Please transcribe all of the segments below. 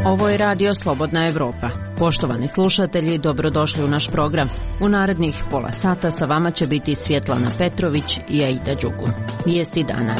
Ovo je radio Slobodna Evropa. Poštovani slušatelji, dobrodošli u naš program. U narednih pola sata sa vama će biti Svjetlana Petrović i Aida Đugu. Vijesti dana.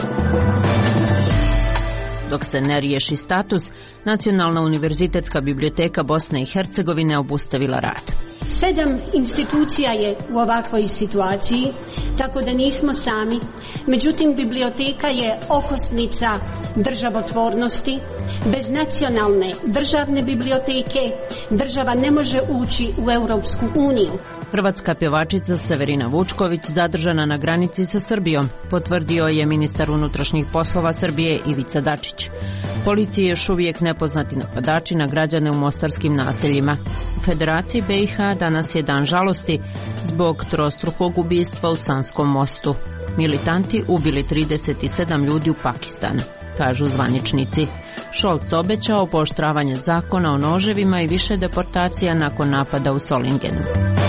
Dok se ne riješi status, Nacionalna univerzitetska biblioteka Bosne i Hercegovine obustavila rad. 7 institucija je u ovakvoj situaciji, tako da nismo sami. Međutim, biblioteka je okosnica državotvornosti. Bez nacionalne državne biblioteke država ne može ući u Europsku uniju. Hrvatska pjevačica Severina Vučković zadržana na granici sa Srbijom, potvrdio je ministar unutrašnjih poslova Srbije Ivica Dačić. Policiji je još uvijek nepoznati napadači na građane u mostarskim naseljima. U Federaciji BiH danas je dan žalosti zbog trostrukog ubistva u Sanskom mostu. Militanti ubili 37 ljudi u Pakistanu, kažu zvaničnici. Scholz obećao pooštravanje zakona o noževima i više deportacija nakon napada u Solingenu.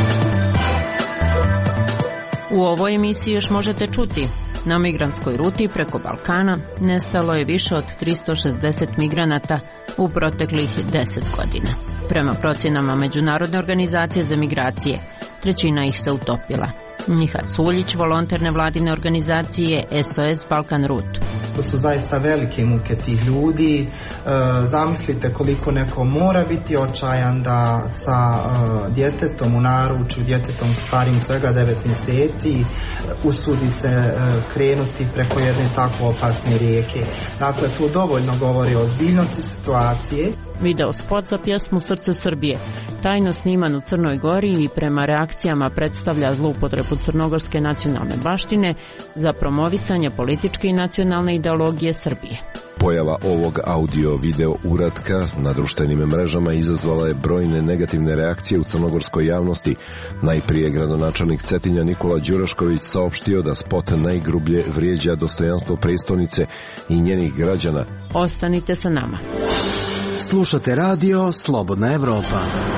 U ovoj emisiji još možete čuti: na migrantskoj ruti preko Balkana nestalo je više od 360 migranata u proteklih 10 godina. Prema procjenama Međunarodne organizacije za migracije, trećina ih se utopila. Nihat Suljić, volonter nevladine organizacije SOS Balkan Route. To su zaista velike muke tih ljudi. Zamislite koliko neko mora biti očajan da sa djetetom u naručju, djetetom starim svega 9 mjeseci, usudi se krenuti preko jedne tako opasne rijeke. Dakle, to dovoljno govori o ozbiljnosti situacije. Video spot za pjesmu Srce Srbije, tajno sniman u Crnoj Gori i prema reakcijama predstavlja zloupotrebu crnogorske nacionalne baštine za promovisanje političke i nacionalne ideologije Srbije. Pojava ovog audio-video uratka na društvenim mrežama izazvala je brojne negativne reakcije u crnogorskoj javnosti. Najprije gradonačelnik Cetinja Nikola Đurašković saopštio da spot najgrublje vrijeđa dostojanstvo prestolnice i njenih građana. Ostanite sa nama. Slušate radio Slobodna Evropa.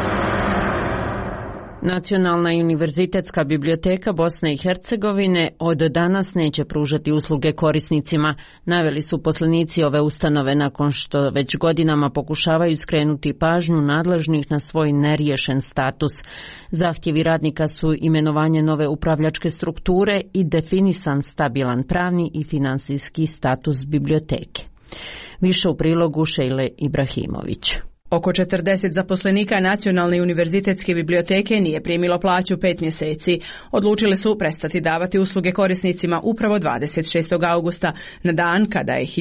Nacionalna i univerzitetska biblioteka Bosne i Hercegovine od danas neće pružati usluge korisnicima, naveli su poslanici ove ustanove nakon što već godinama pokušavaju skrenuti pažnju nadležnih na svoj neriješen status. Zahtjevi radnika su imenovanje nove upravljačke strukture i definisan stabilan pravni i finansijski status biblioteke. Više u prilogu Šejle Ibrahimović. Oko 40 zaposlenika Nacionalne univerzitetske biblioteke nije primilo plaću 5 mjeseci. Odlučili su prestati davati usluge korisnicima upravo 26. augusta, na dan kada je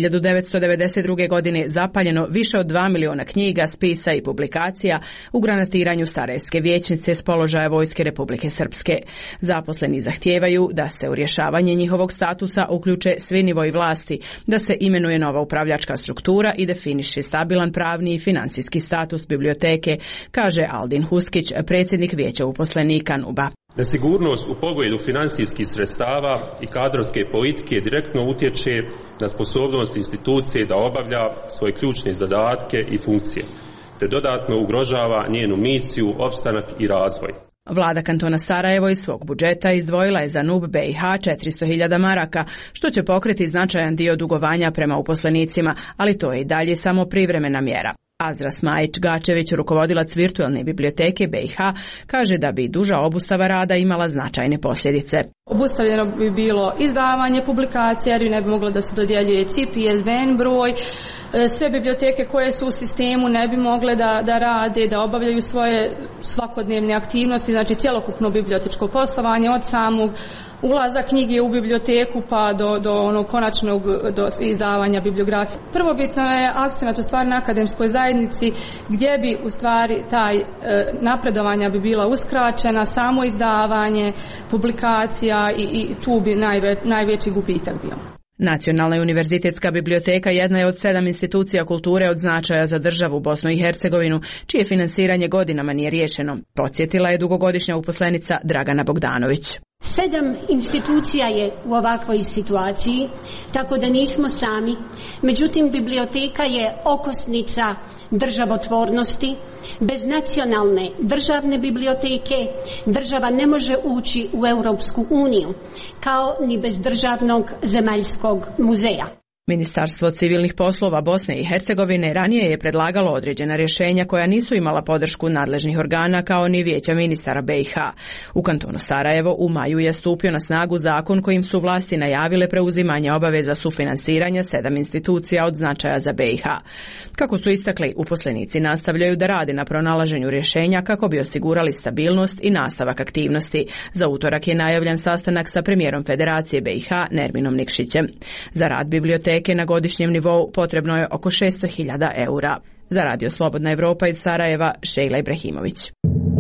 1992. godine zapaljeno više od 2 miliona knjiga, spisa i publikacija u granatiranju Sarajevske vijećnice s položaja Vojske Republike Srpske. Zaposleni zahtijevaju da se u rješavanje njihovog statusa uključe svi nivoji vlasti, da se imenuje nova upravljačka struktura i definiše stabilan pravni i financijski status biblioteke, kaže Aldin Huskić, predsjednik vijeća uposlenika NUB-a. Nesigurnost u pogledu financijskih sredstava i kadrovske politike direktno utječe na sposobnost institucije da obavlja svoje ključne zadatke i funkcije, te dodatno ugrožava njenu misiju, opstanak i razvoj. Vlada kantona Sarajevo iz svog budžeta izdvojila je za NUB BiH 400.000 maraka, što će pokriti značajan dio dugovanja prema uposlenicima, ali to je i dalje samo privremena mjera. Azra Smajić-Gačević, rukovodilac virtualne biblioteke BiH, kaže da bi duža obustava rada imala značajne posljedice. Obustavljeno bi bilo izdavanje publikacija, jer ne bi moglo da se dodjeljuje CIP i ISBN broj. Sve biblioteke koje su u sistemu ne bi mogle da rade, da obavljaju svoje svakodnevne aktivnosti, znači cjelokupno bibliotečko poslovanje od samog ulaza knjige u biblioteku pa do onog konačnog izdavanja bibliografije. Prvobitno je akcenat u stvari na akademskoj zajednici, gdje bi u stvari taj napredovanja bi bila uskraćena, samo izdavanje publikacija i tu bi najveći gubitak bio. Nacionalna i univerzitetska biblioteka jedna je od 7 institucija kulture od značaja za državu Bosnu i Hercegovinu, čije finansiranje godinama nije riješeno, podsjetila je dugogodišnja uposlenica Dragana Bogdanović. 7 institucija je u ovakvoj situaciji, tako da nismo sami. Međutim, biblioteka je okosnica državotvornosti. Bez nacionalne državne biblioteke država ne može ući u Europsku uniju, kao ni bez državnog zemaljskog muzeja. Ministarstvo civilnih poslova Bosne i Hercegovine ranije je predlagalo određena rješenja koja nisu imala podršku nadležnih organa kao ni Vijeća ministara BiH. U kantonu Sarajevo u maju je stupio na snagu zakon kojim su vlasti najavile preuzimanje obaveza sufinansiranja 7 institucija od značaja za BiH. Kako su istakli, uposlenici nastavljaju da rade na pronalaženju rješenja kako bi osigurali stabilnost i nastavak aktivnosti. Za utorak je najavljen sastanak sa premijerom Federacije BiH Nerminom Nikšićem. Za rad biblioteke na godišnjem nivou potrebno je oko 600.000 eura. Za Radio Slobodna Evropa iz Sarajeva, Šejla Ibrahimović.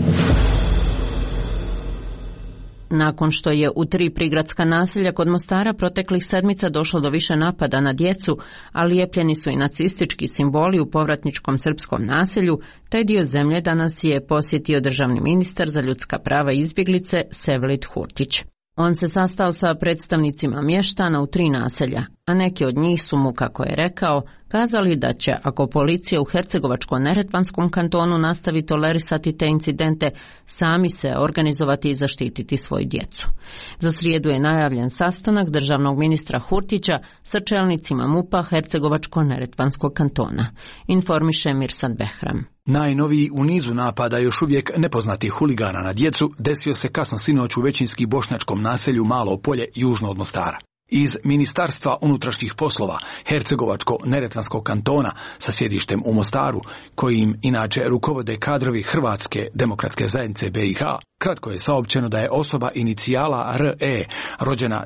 Nakon što je u 3 prigradska naselja kod Mostara proteklih sedmica došlo do više napada na djecu, a lijepljeni su i nacistički simboli u povratničkom srpskom naselju, taj dio zemlje danas je posjetio državni ministar za ljudska prava i izbjeglice Sevlid Hurtić. On se sastao sa predstavnicima mještana u 3 naselja, a neki od njih su mu, kako je rekao, kazali da će, ako policija u Hercegovačko-neretvanskom kantonu nastavi tolerisati te incidente, sami se organizovati i zaštititi svoju djecu. Za srijedu je najavljen sastanak državnog ministra Hurtića sa čelnicima MUP-a Hercegovačko-neretvanskog kantona, informiše Mirsad Behram. Najnoviji u nizu napada još uvijek nepoznatih huligana na djecu desio se kasno sinoć u većinski bošnjačkom naselju Malo Polje južno od Mostara. Iz Ministarstva unutrašnjih poslova Hercegovačko-neretvanskog kantona sa sjedištem u Mostaru, kojim inače rukovode kadrovi Hrvatske demokratske zajednice BiH, kratko je saopćeno da je osoba inicijala RE, rođena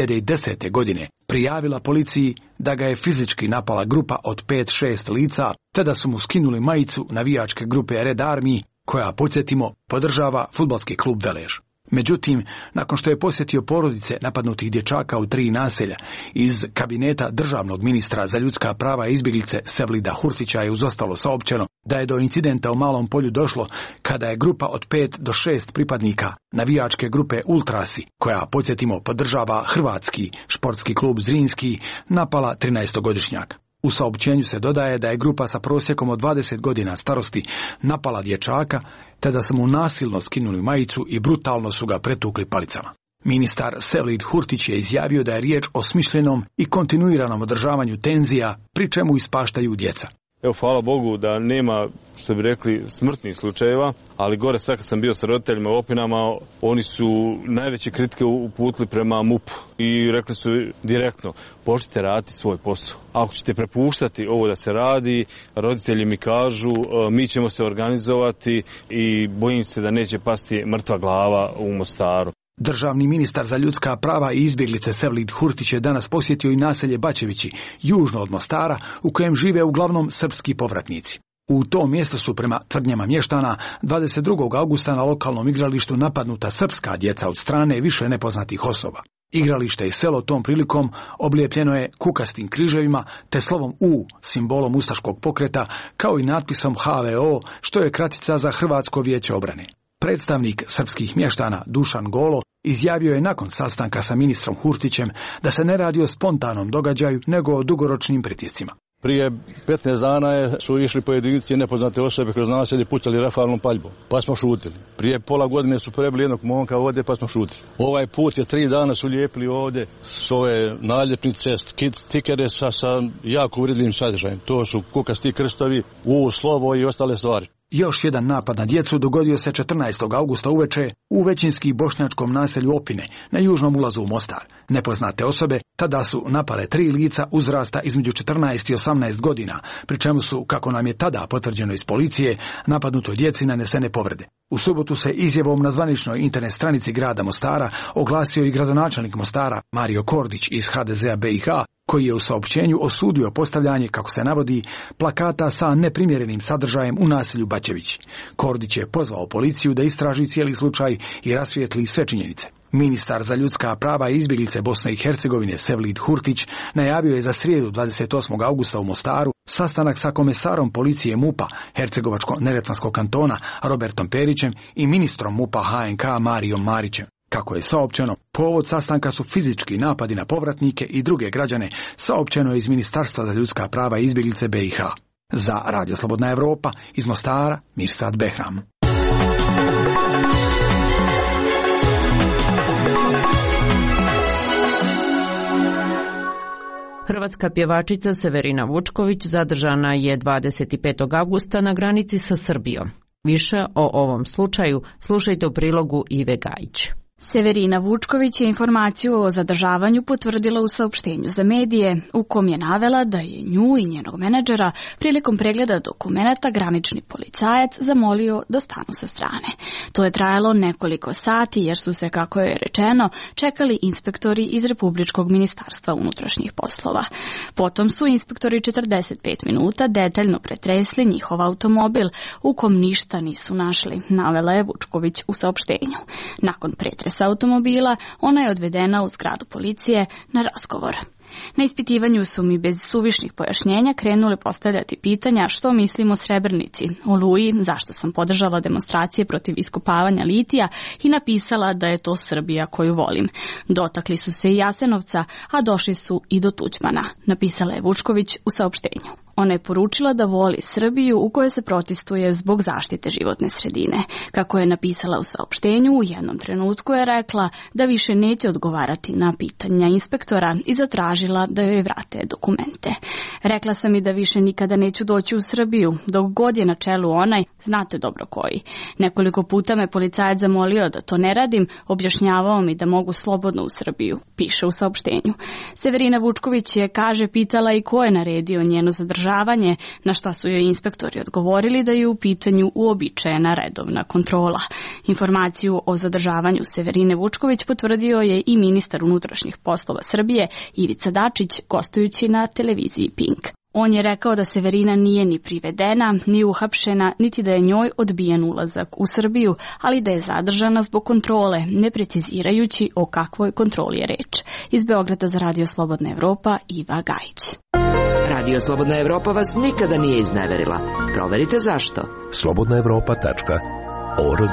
2010. godine, prijavila policiji da ga je fizički napala grupa od 5-6 lica, te da su mu skinuli majicu navijačke grupe Red Army, koja, podsjetimo, podržava fudbalski klub Velež. Međutim, nakon što je posjetio porodice napadnutih dječaka u 3 naselja, iz kabineta državnog ministra za ljudska prava i izbjeglice Sevlida Hurtića je uzostalo saopćeno da je do incidenta u Malom Polju došlo kada je grupa od 5 do 6 pripadnika navijačke grupe Ultrasi, koja, podsjetimo, podržava hrvatski športski klub Zrinski, napala 13-godišnjaka. U saopćenju se dodaje da je grupa sa prosjekom od 20 godina starosti napala dječaka, te da su mu nasilno skinuli majicu i brutalno su ga pretukli palicama. Ministar Sevlid Hurtić je izjavio da je riječ o smišljenom i kontinuiranom održavanju tenzija, pri čemu ispaštaju djeca. Evo, hvala Bogu da nema, što bi rekli, smrtnih slučajeva, ali gore sad kad sam bio sa roditeljima u Opinama, oni su najveće kritike uputili prema MUP i rekli su direktno, počnite raditi svoj posao. Ako ćete prepuštati ovo da se radi, roditelji mi kažu, mi ćemo se organizovati i bojim se da neće pasti mrtva glava u Mostaru. Državni ministar za ljudska prava i izbjeglice Sevlid Hurtić je danas posjetio i naselje Bačevići, južno od Mostara, u kojem žive uglavnom srpski povratnici. U tom mjestu su, prema tvrdnjama mještana, 22. augusta na lokalnom igralištu napadnuta srpska djeca od strane više nepoznatih osoba. Igralište i selo tom prilikom oblijepljeno je kukastim križevima te slovom U, simbolom ustaškog pokreta, kao i natpisom HVO, što je kratica za Hrvatsko vijeće obrane. Predstavnik srpskih mještana Dušan Golo izjavio je nakon sastanka sa ministrom Hurtićem da se ne radi o spontanom događaju, nego o dugoročnim pritiscima. Prije 15 dana su išli pojedinci nepoznate osobe kroz naselje, pucali rafalnom paljbom, pa smo šutili. Prije pola godine su prebili jednog momka ovdje, pa smo šutili. Ovaj put je 3 dana su lijepili ovdje s ove naljepnice, stikere sa jako uvredljivim sadržajem. To su kukasti krstovi, U, slovo i ostale stvari. Još jedan napad na djecu dogodio se 14. augusta uveče u većinski bošnjačkom naselju Opine, na južnom ulazu u Mostar. Nepoznate osobe tada su napale 3 lica uzrasta između 14 i 18 godina, pri čemu su, kako nam je tada potvrđeno iz policije, napadnutoj djeci nanesene povrede. U subotu se izjavom na zvaničnoj internet stranici grada Mostara oglasio i gradonačelnik Mostara Mario Kordić iz HDZ-a BiH, koji je u saopćenju osudio postavljanje, kako se navodi, plakata sa neprimjerenim sadržajem u naselju Bačević. Kordić je pozvao policiju da istraži cijeli slučaj i rasvijetli sve činjenice. Ministar za ljudska prava i izbjeglice Bosne i Hercegovine Sevlid Hurtić najavio je za srijedu 28. augusta u Mostaru sastanak sa komesarom policije MUP-a Hercegovačko-neretvanskog kantona Robertom Perićem i ministrom MUP-a HNK Marijom Marićem. Kako je saopćeno, povod sastanka su fizički napadi na povratnike i druge građane, saopćeno je iz Ministarstva za ljudska prava i izbjeglice BiH. Za Radio Slobodna Evropa iz Mostara, Mirsad Behram. Hrvatska pjevačica Severina Vučković zadržana je 25. avgusta na granici sa Srbijom. Više o ovom slučaju slušajte u prilogu Ive Gajić. Severina Vučković je informaciju o zadržavanju potvrdila u saopštenju za medije, u kom je navela da je nju i njenog menadžera prilikom pregleda dokumenata granični policajac zamolio da stanu sa strane. To je trajalo nekoliko sati jer su se, kako je rečeno, čekali inspektori iz Republičkog ministarstva unutrašnjih poslova. Potom su inspektori 45 minuta detaljno pretresli njihov automobil, u kom ništa nisu našli, navela je Vučković u saopštenju. Nakon pretresa automobila, ona je odvedena u zgradu policije na razgovor. Na ispitivanju su mi bez suvišnih pojašnjenja krenuli postavljati pitanja što mislim o Srebrnici, Oluji, zašto sam podržala demonstracije protiv iskopavanja litija i napisala da je to Srbija koju volim. Dotakli su se i Jasenovca, a došli su i do Tuđmana, napisala je Vučković u saopštenju. Ona je poručila da voli Srbiju u kojoj se protestuje zbog zaštite životne sredine. Kako je napisala u saopštenju, u jednom trenutku je rekla da više neće odgovarati na pitanja inspektora i zatražila da joj vrate dokumente. Rekla sam i da više nikada neću doći u Srbiju, dok god je na čelu onaj, znate dobro koji. Nekoliko puta me policajac zamolio da to ne radim, objašnjavao mi da mogu slobodno u Srbiju, piše u saopštenju. Severina Vučković je, kaže, pitala i ko je naredio njeno zadržavanje, na šta su joj inspektori odgovorili da je u pitanju uobičajena redovna kontrola. Informaciju o zadržavanju Severine Vučković potvrdio je i ministar unutrašnjih poslova Srbije Ivica Dačić, gostujući na televiziji Pink. On je rekao da Severina nije ni privedena, ni uhapšena, niti da je njoj odbijen ulazak u Srbiju, ali da je zadržana zbog kontrole, ne precizirajući o kakvoj kontroli je reč. Iz Beograda za Radio Slobodna Evropa, Iva Gajić. Radio Slobodna Evropa vas nikada nije izneverila. Proverite zašto. slobodnaevropa.org.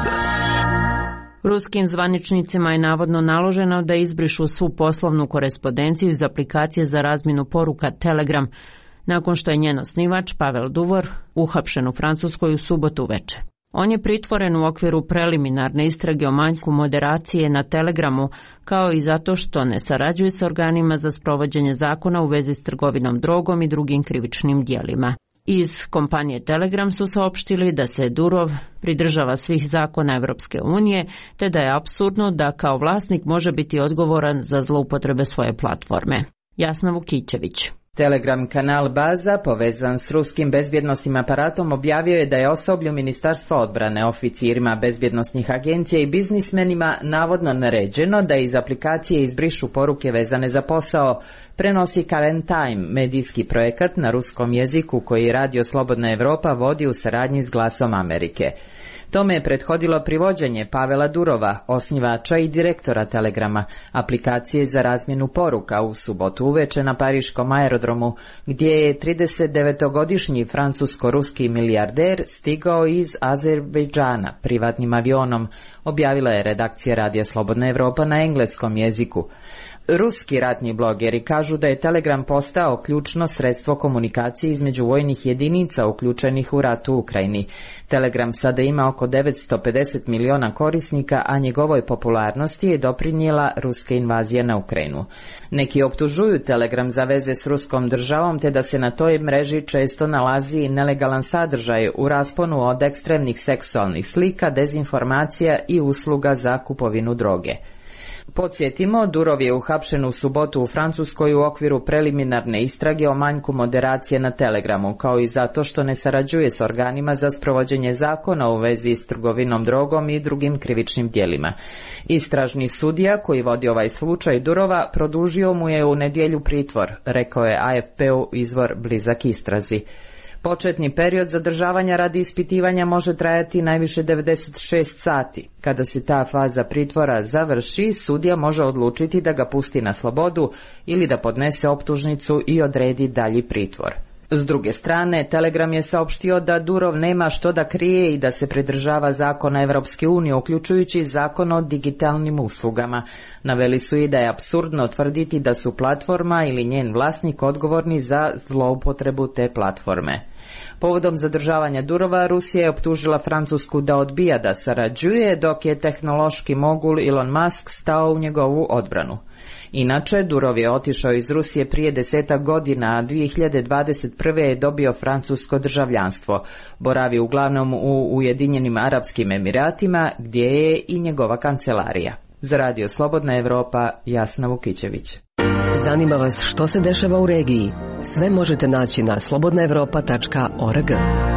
Ruskim zvaničnicima je navodno naloženo da izbrišu svu poslovnu korespondenciju iz aplikacije za razmjenu poruka Telegram, nakon što je njen osnivač Pavel Duvor uhapšen u Francuskoj u subotu uveče. On je pritvoren u okviru preliminarne istrage o manjku moderacije na Telegramu, kao i zato što ne sarađuje s organima za sprovođenje zakona u vezi s trgovinom drogom i drugim krivičnim djelima. Iz kompanije Telegram su saopštili da se Durov pridržava svih zakona Evropske unije, te da je apsurdno da kao vlasnik može biti odgovoran za zloupotrebe svoje platforme. Jasna Vukićević. Telegram kanal Baza, povezan s ruskim bezbjednosnim aparatom, objavio je da je osoblju Ministarstva odbrane, oficirima bezbjednosnih agencija i biznismenima navodno naređeno da iz aplikacije izbrišu poruke vezane za posao, prenosi Current Time, medijski projekat na ruskom jeziku koji Radio Slobodna Evropa vodi u saradnji s Glasom Amerike. Tome je prethodilo privođenje Pavela Durova, osnivača i direktora Telegrama, aplikacije za razmjenu poruka, u subotu uveče na pariškom aerodromu, gdje je 39-godišnji francusko-ruski milijarder stigao iz Azerbejdžana privatnim avionom, objavila je redakcija Radija Slobodna Evropa na engleskom jeziku. Ruski ratni blogeri kažu da je Telegram postao ključno sredstvo komunikacije između vojnih jedinica uključenih u rat u Ukrajini. Telegram sada ima oko 950 miliona korisnika, a njegovoj popularnosti je doprinijela ruska invazija na Ukrajinu. Neki optužuju Telegram za veze s ruskom državom, te da se na toj mreži često nalazi nelegalan sadržaj u rasponu od ekstremnih seksualnih slika, dezinformacija i usluga za kupovinu droge. Podsjetimo, Durov je uhapšen u subotu u Francuskoj u okviru preliminarne istrage o manjku moderacije na Telegramu, kao i zato što ne sarađuje s organima za sprovođenje zakona u vezi s trgovinom drogom i drugim krivičnim djelima. Istražni sudija koji vodi ovaj slučaj Durova produžio mu je u nedjelju pritvor, rekao je AFP-u izvor blizak istrazi. Početni period zadržavanja radi ispitivanja može trajati najviše 96 sati. Kada se ta faza pritvora završi, sudija može odlučiti da ga pusti na slobodu ili da podnese optužnicu i odredi dalji pritvor. S druge strane, Telegram je saopštio da Durov nema što da krije i da se pridržava zakona Evropske unije, uključujući zakon o digitalnim uslugama. Naveli su i da je apsurdno tvrditi da su platforma ili njen vlasnik odgovorni za zloupotrebu te platforme. Povodom zadržavanja Durova, Rusija je optužila Francusku da odbija da sarađuje, dok je tehnološki mogul Elon Musk stao u njegovu odbranu. Inače, Durov je otišao iz Rusije prije 10 godina, a 2021. je dobio francusko državljanstvo. Boravi uglavnom u Ujedinjenim Arapskim Emiratima, gdje je i njegova kancelarija. Za Radio Slobodna Evropa, Jasna Vukićević. Zanima vas što se dešava u regiji? Sve možete naći na slobodnaevropa.org.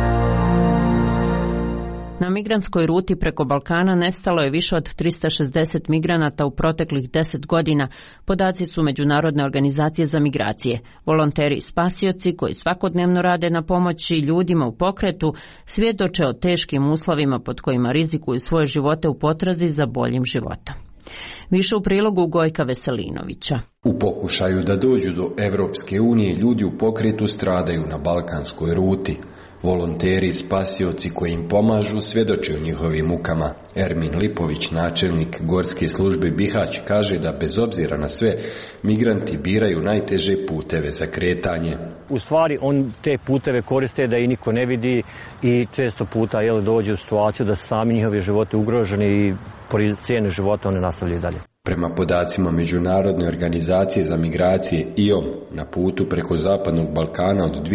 Na migrantskoj ruti preko Balkana nestalo je više od 360 migranata u proteklih 10 godina, podaci su Međunarodne organizacije za migracije. Volonteri i spasioci koji svakodnevno rade na pomoći ljudima u pokretu svjedoče o teškim uslovima pod kojima rizikuju svoje živote u potrazi za boljim životom. Više u prilogu Gojka Veselinovića. U pokušaju da dođu do Evropske unije, ljudi u pokretu stradaju na balkanskoj ruti. Volonteri i spasioci koji im pomažu svjedoče o njihovim mukama. Ermin Lipović, načelnik Gorske službe Bihać, kaže da bez obzira na sve, migranti biraju najteže puteve za kretanje. U stvari, on te puteve koriste da i niko ne vidi i često puta dođe u situaciju da su sami njihovi životi ugroženi i po cijenu života one nastavljaju dalje. Prema podacima Međunarodne organizacije za migracije IOM, na putu preko Zapadnog Balkana od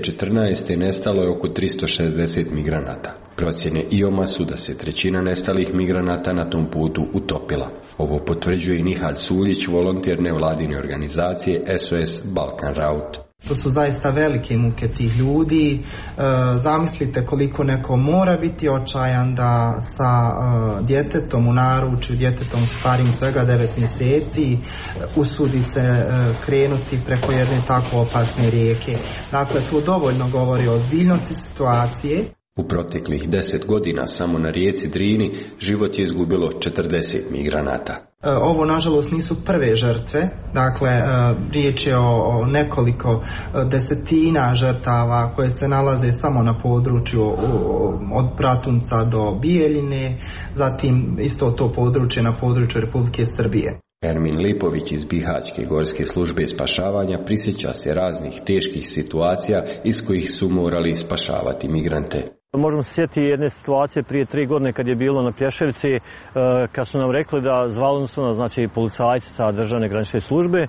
2014. nestalo je oko 360 migranata. Procjene IOM-a su da se trećina nestalih migranata na tom putu utopila. Ovo potvrđuje i Nihal Suljić, volonter nevladine organizacije SOS Balkan Route. To su zaista velike muke tih ljudi. Zamislite koliko neko mora biti očajan da sa djetetom u naručju, djetetom starim svega 9 mjeseci, usudi se krenuti preko jedne tako opasne rijeke. Dakle, to dovoljno govori o ozbiljnosti situacije. U proteklih 10 godina samo na rijeci Drini život je izgubilo 40 migranata. Ovo, nažalost, nisu prve žrtve. Dakle, riječ je o nekoliko desetina žrtava koje se nalaze samo na području od Pratunca do Bijeljine, zatim isto to područje na području Republike Srbije. Ermin Lipović iz Bihaćke gorske službe spašavanja prisjeća se raznih teških situacija iz kojih su morali spašavati migrante. Možemo se sjetiti jedne situacije prije 3 godine kad je bilo na Plješevici, kad su nam rekli da zvali su nas, znači policajci sa državne granične službe,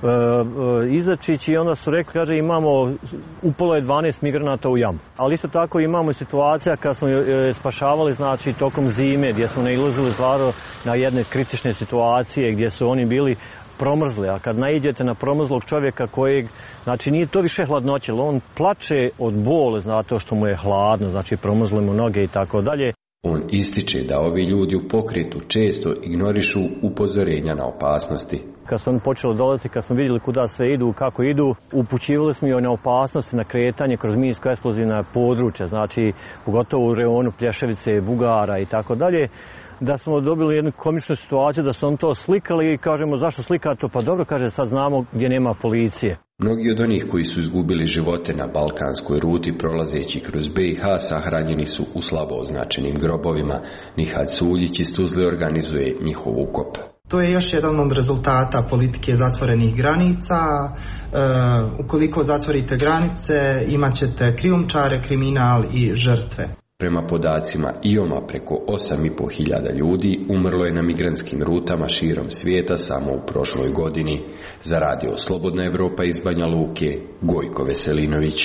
izačići i onda su rekli, kaže, imamo upalo je 12 migranata u jamu. Ali isto tako imamo i situacija kad smo spašavali, znači tokom zime, gdje smo nailazili stvarno na jedne kritične situacije gdje su oni bili promrzli, a kad naiđete na promrzlog čovjeka kojeg, znači nije to više hladnoće, on plače od bole zato što mu je hladno, znači promrzle mu noge i tako dalje. On ističe da ovi ljudi u pokretu često ignorišu upozorenja na opasnosti. Kad su oni počeli dolaziti, kad smo vidjeli kuda sve idu, kako idu, upućivali smo i na opasnosti na kretanje kroz minsko-eksplozivna područja, znači pogotovo u reonu Plješevice, Bugara i tako dalje. Da smo dobili jednu komičnu situaciju da su on to slikali i kažemo zašto slika to, pa dobro, kaže, sad znamo gdje nema policije. Mnogi od onih koji su izgubili živote na balkanskoj ruti prolazeći kroz BiH sahranjeni su u slabo označenim grobovima. Nihal Suljić iz Tuzle organizuje njihov ukop. To je još jedan od rezultata politike zatvorenih granica. Ukoliko zatvorite granice, imat ćete krijumčare, kriminal i žrtve. Prema podacima IOM-a preko 8.500 ljudi umrlo je na migrantskim rutama širom svijeta samo u prošloj godini. Za Radio Slobodna Evropa iz Banja Luke, Gojko Veselinović.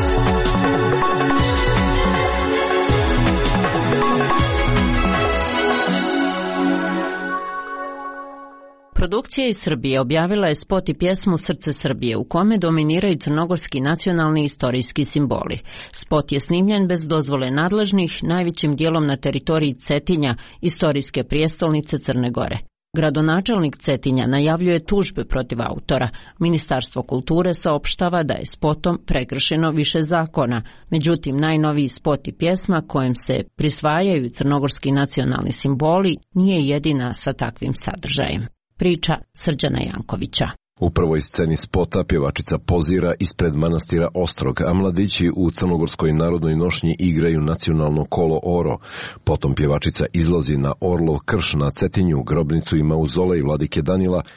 Produkcija iz Srbije objavila je spot i pjesmu Srce Srbije u kome dominiraju crnogorski nacionalni istorijski simboli. Spot je snimljen bez dozvole nadležnih, najvećim dijelom na teritoriji Cetinja, istorijske prijestolnice Crne Gore. Gradonačelnik Cetinja najavljuje tužbe protiv autora. Ministarstvo kulture saopštava da je spotom prekršeno više zakona. Međutim, najnoviji spot i pjesma kojem se prisvajaju crnogorski nacionalni simboli nije jedina sa takvim sadržajem. Priča Srđana Jankovića. U prvoj sceni spota pjevačica pozira ispred manastira Ostrog, a mladići u crnogorskoj narodnoj nošnji igraju nacionalno kolo oro. Potom pjevačica izlazi na Orlov krš na Cetinju, grobnicu i mauzolej vladike Danila,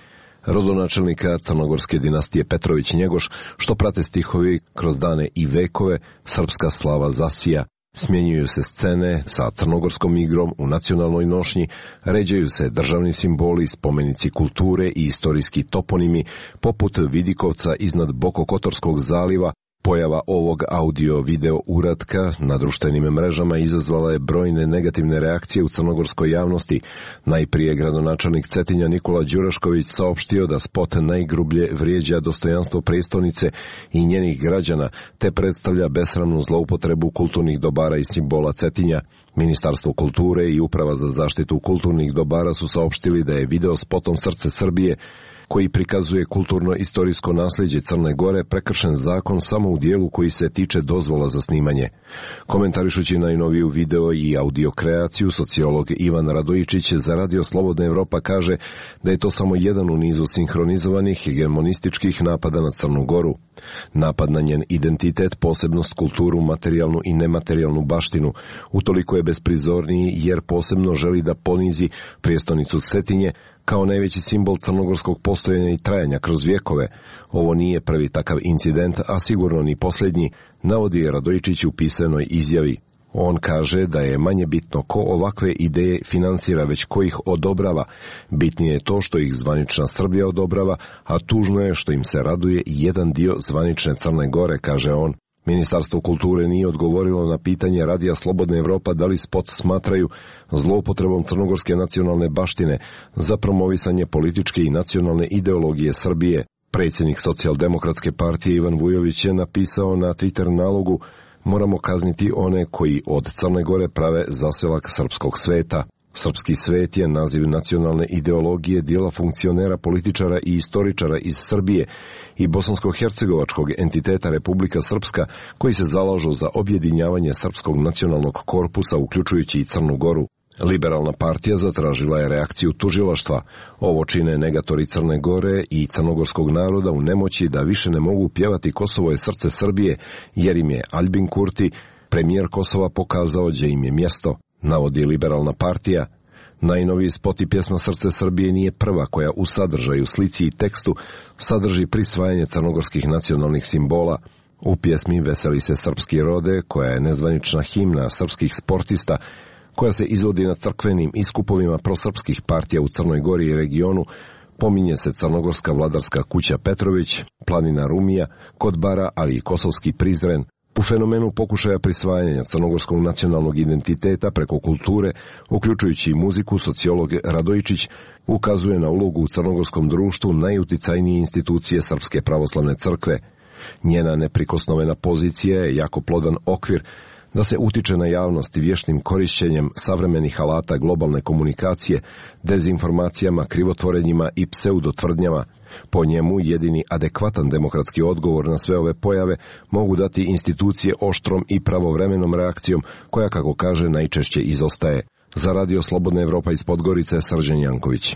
rodonačelnika crnogorske dinastije Petrović-Njegoš, što prate stihovi kroz dane i vekove, srpska slava zasija. Smjenjuju se scene sa crnogorskom igrom u nacionalnoj nošnji, ređaju se državni simboli, spomenici kulture i istorijski toponimi, poput Vidikovca iznad Bokokotorskog zaliva. Pojava ovog audio-video uratka na društvenim mrežama izazvala je brojne negativne reakcije u crnogorskoj javnosti. Najprije gradonačelnik Cetinja Nikola Đurašković saopštio da spot najgrublje vrijeđa dostojanstvo prestonice i njenih građana, te predstavlja besramnu zloupotrebu kulturnih dobara i simbola Cetinja. Ministarstvo kulture i Uprava za zaštitu kulturnih dobara su saopštili da je video spotom Srce Srbije, koji prikazuje kulturno-istorijsko nasljeđe Crne Gore, prekršen zakon samo u dijelu koji se tiče dozvola za snimanje. Komentarišući najnoviju video i audio kreaciju, sociolog Ivan Radojičić za Radio Slobodna Evropa kaže da je to samo jedan u nizu sinhronizovanih hegemonističkih napada na Crnu Goru. Napad na njen identitet, posebnost, kulturu, materijalnu i nematerijalnu baštinu, utoliko je besprizorniji jer posebno želi da ponizi prijestonicu Cetinje, kao najveći simbol crnogorskog postojanja i trajanja kroz vjekove. Ovo nije prvi takav incident, a sigurno ni posljednji, navodi Radojičić u pisanoj izjavi. On kaže da je manje bitno ko ovakve ideje finansira, već ko ih odobrava. Bitnije je to što ih zvanična Srbija odobrava, a tužno je što im se raduje jedan dio zvanične Crne Gore, kaže on. Ministarstvo kulture nije odgovorilo na pitanje Radija Slobodna Evropa da li spot smatraju zloupotrebom crnogorske nacionalne baštine za promovisanje političke i nacionalne ideologije Srbije. Predsjednik Socijaldemokratske partije Ivan Vujović je napisao na Twitter nalogu: moramo kazniti one koji od Crne Gore prave zaselak srpskog sveta. Srpski svet je naziv nacionalne ideologije dijela funkcionera, političara i istoričara iz Srbije i bosansko-hercegovačkog entiteta Republika Srpska, koji se zalažu za objedinjavanje srpskog nacionalnog korpusa, uključujući i Crnu Goru. Liberalna partija zatražila je reakciju tužilaštva. Ovo čine negatori Crne Gore i crnogorskog naroda u nemoći da više ne mogu pjevati Kosovo je srce Srbije, jer im je Albin Kurti, premijer Kosova, pokazao gdje im je mjesto, navodi Liberalna partija. Najnoviji spot i pjesma Srce Srbije nije prva koja u sadržaju, slici i tekstu sadrži prisvajanje crnogorskih nacionalnih simbola. U pjesmi Veseli se srpski rode, koja je nezvanična himna srpskih sportista, koja se izvodi na crkvenim iskupovima prosrpskih partija u Crnoj Gori i regionu, pominje se crnogorska vladarska kuća Petrović, planina Rumija, Kotbara, ali i kosovski Prizren. U fenomenu pokušaja prisvajanja crnogorskog nacionalnog identiteta preko kulture, uključujući i muziku, sociolog Radojičić ukazuje na ulogu u crnogorskom društvu najuticajnije institucije Srpske pravoslavne crkve. Njena neprikosnovena pozicija je jako plodan okvir da se utiče na javnost vještim korišćenjem savremenih alata globalne komunikacije, dezinformacijama, krivotvorenjima i pseudotvrdnjama. Po njemu jedini adekvatan demokratski odgovor na sve ove pojave mogu dati institucije oštrom i pravovremenom reakcijom, koja, kako kaže, najčešće izostaje. Za Radio Slobodna Evropa iz Podgorice, Srđan Janković.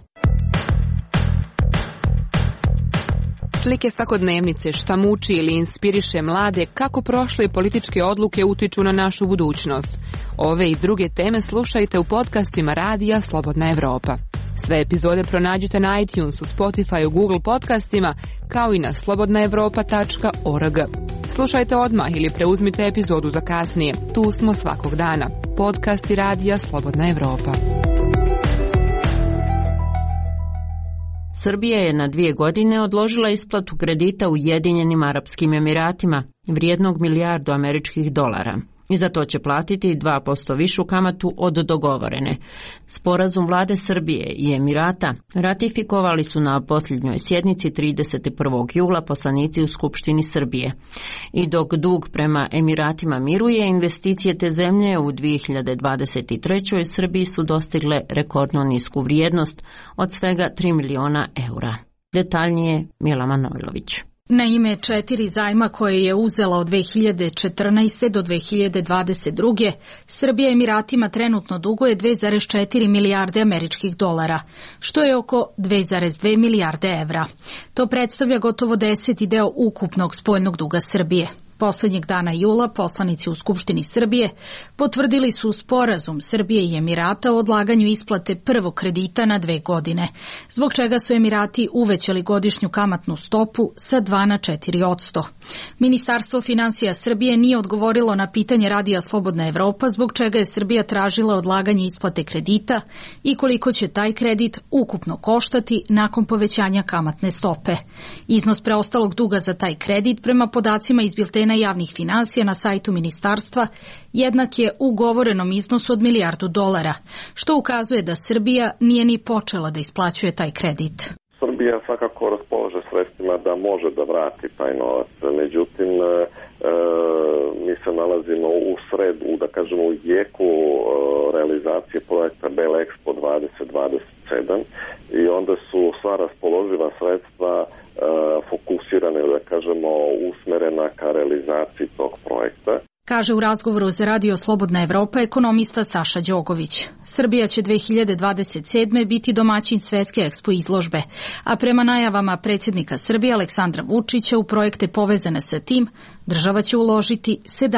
Slike svakodnevnice, šta muči ili inspiriše mlade, kako prošle političke odluke utiču na našu budućnost. Ove i druge teme slušajte u podcastima Radija Slobodna Evropa. Sve epizode pronađite na iTunesu, Spotifyu, Google podcastima, kao i na slobodnaevropa.org. Slušajte odmah ili preuzmite epizodu za kasnije. Tu smo svakog dana. Podcasti Radija Slobodna Evropa. Srbija je na 2 godine odložila isplatu kredita Ujedinjenim Arapskim Emiratima, vrijednog $1 milijardu američkih dolara. I za to će platiti 2% višu kamatu od dogovorene. Sporazum vlade Srbije i Emirata ratifikovali su na posljednjoj sjednici 31. jula poslanici u Skupštini Srbije. I dok dug prema Emiratima miruje, investicije te zemlje u 2023. Srbiji su dostigle rekordno nisku vrijednost od svega 3 miliona eura. Detaljnije Mila Manojlović. Na ime 4 zajma koje je uzela od 2014. do 2022. Srbija Emiratima trenutno duguje 2,4 milijarde američkih dolara, što je oko 2,2 milijarde evra. To predstavlja gotovo 10. deo ukupnog spoljnog duga Srbije. poslednjeg dana jula poslanici u Skupštini Srbije potvrdili su sporazum Srbije i Emirata o odlaganju isplate prvog kredita na 2 godine, zbog čega su Emirati uvećali godišnju kamatnu stopu sa 2 na 4%. Ministarstvo finansija Srbije nije odgovorilo na pitanje Radija Slobodna Evropa zbog čega je Srbija tražila odlaganje isplate kredita i koliko će taj kredit ukupno koštati nakon povećanja kamatne stope. Iznos preostalog duga za taj kredit prema podacima iz biltena javnih finansija na sajtu ministarstva jednak je ugovorenom iznosu od $1 milijardu, što ukazuje da Srbija nije ni počela da isplaćuje taj kredit. Srbija svakako raspolaže sredstvima da može da vrati taj novac, međutim mi se nalazimo u sredu, da kažemo u jeku realizacije projekta Bel Expo 2027 i onda su sva raspoloživa sredstva fokusirane, da kažemo, usmerena ka realizaciji tog projekta. Kaže u razgovoru za Radio Slobodna Evropa ekonomista Saša Đogović. Srbija će 2027. biti domaćin svetske ekspo izložbe, a prema najavama predsjednika Srbije Aleksandra Vučića u projekte povezane sa tim, država će uložiti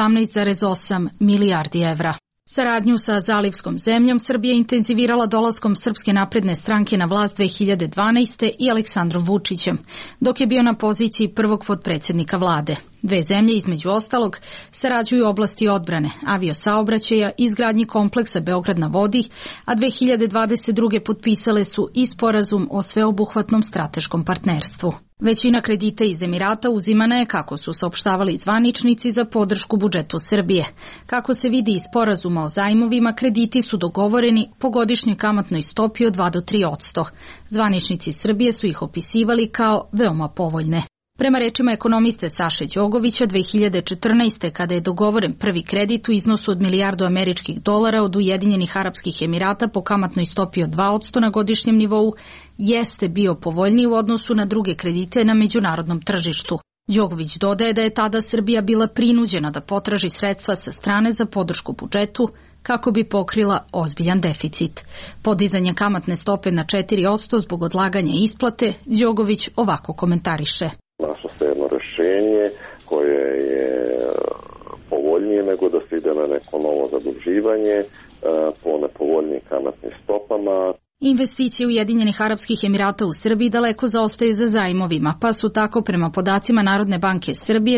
17,8 milijardi evra. Saradnju sa zalivskom zemljom Srbija intenzivirala dolaskom Srpske napredne stranke na vlast 2012. i Aleksandrom Vučićem, dok je bio na poziciji prvog potpredsjednika vlade. Dve zemlje, između ostalog, sarađuju u oblasti odbrane, aviosaobraćaja i izgradnji kompleksa Beograd na vodi, a 2022. potpisale su i sporazum o sveobuhvatnom strateškom partnerstvu. Većina kredita iz Emirata uzimana je, kako su saopštavali zvaničnici, za podršku budžetu Srbije. Kako se vidi iz sporazuma o zajmovima, krediti su dogovoreni po godišnjoj kamatnoj stopi od 2 do 3%. Zvaničnici Srbije su ih opisivali kao veoma povoljne. Prema rečima ekonomiste Saše Đogovića, 2014. kada je dogovoren prvi kredit u iznosu od $1 milijardu od Ujedinjenih Arapskih Emirata po kamatnoj stopi od 2% na godišnjem nivou, jeste bio povoljniji u odnosu na druge kredite na međunarodnom tržištu. Đogović dodaje da je tada Srbija bila prinuđena da potraži sredstva sa strane za podršku budžetu kako bi pokrila ozbiljan deficit. Podizanje kamatne stope na 4% zbog odlaganja isplate, Đogović ovako komentariše. Našlo se jedno rešenje koje je povoljnije nego da se ide na neko novo zaduživanje po nepovoljnim kamatnim stopama. Investicije Ujedinjenih Arapskih Emirata u Srbiji daleko zaostaju za zajmovima, pa su tako prema podacima Narodne banke Srbije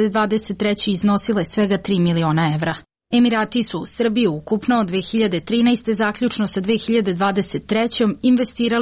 2023. iznosile svega 3 miliona evra. Emirati su u Srbiju ukupno od 2013. zaključno sa 2023. investirali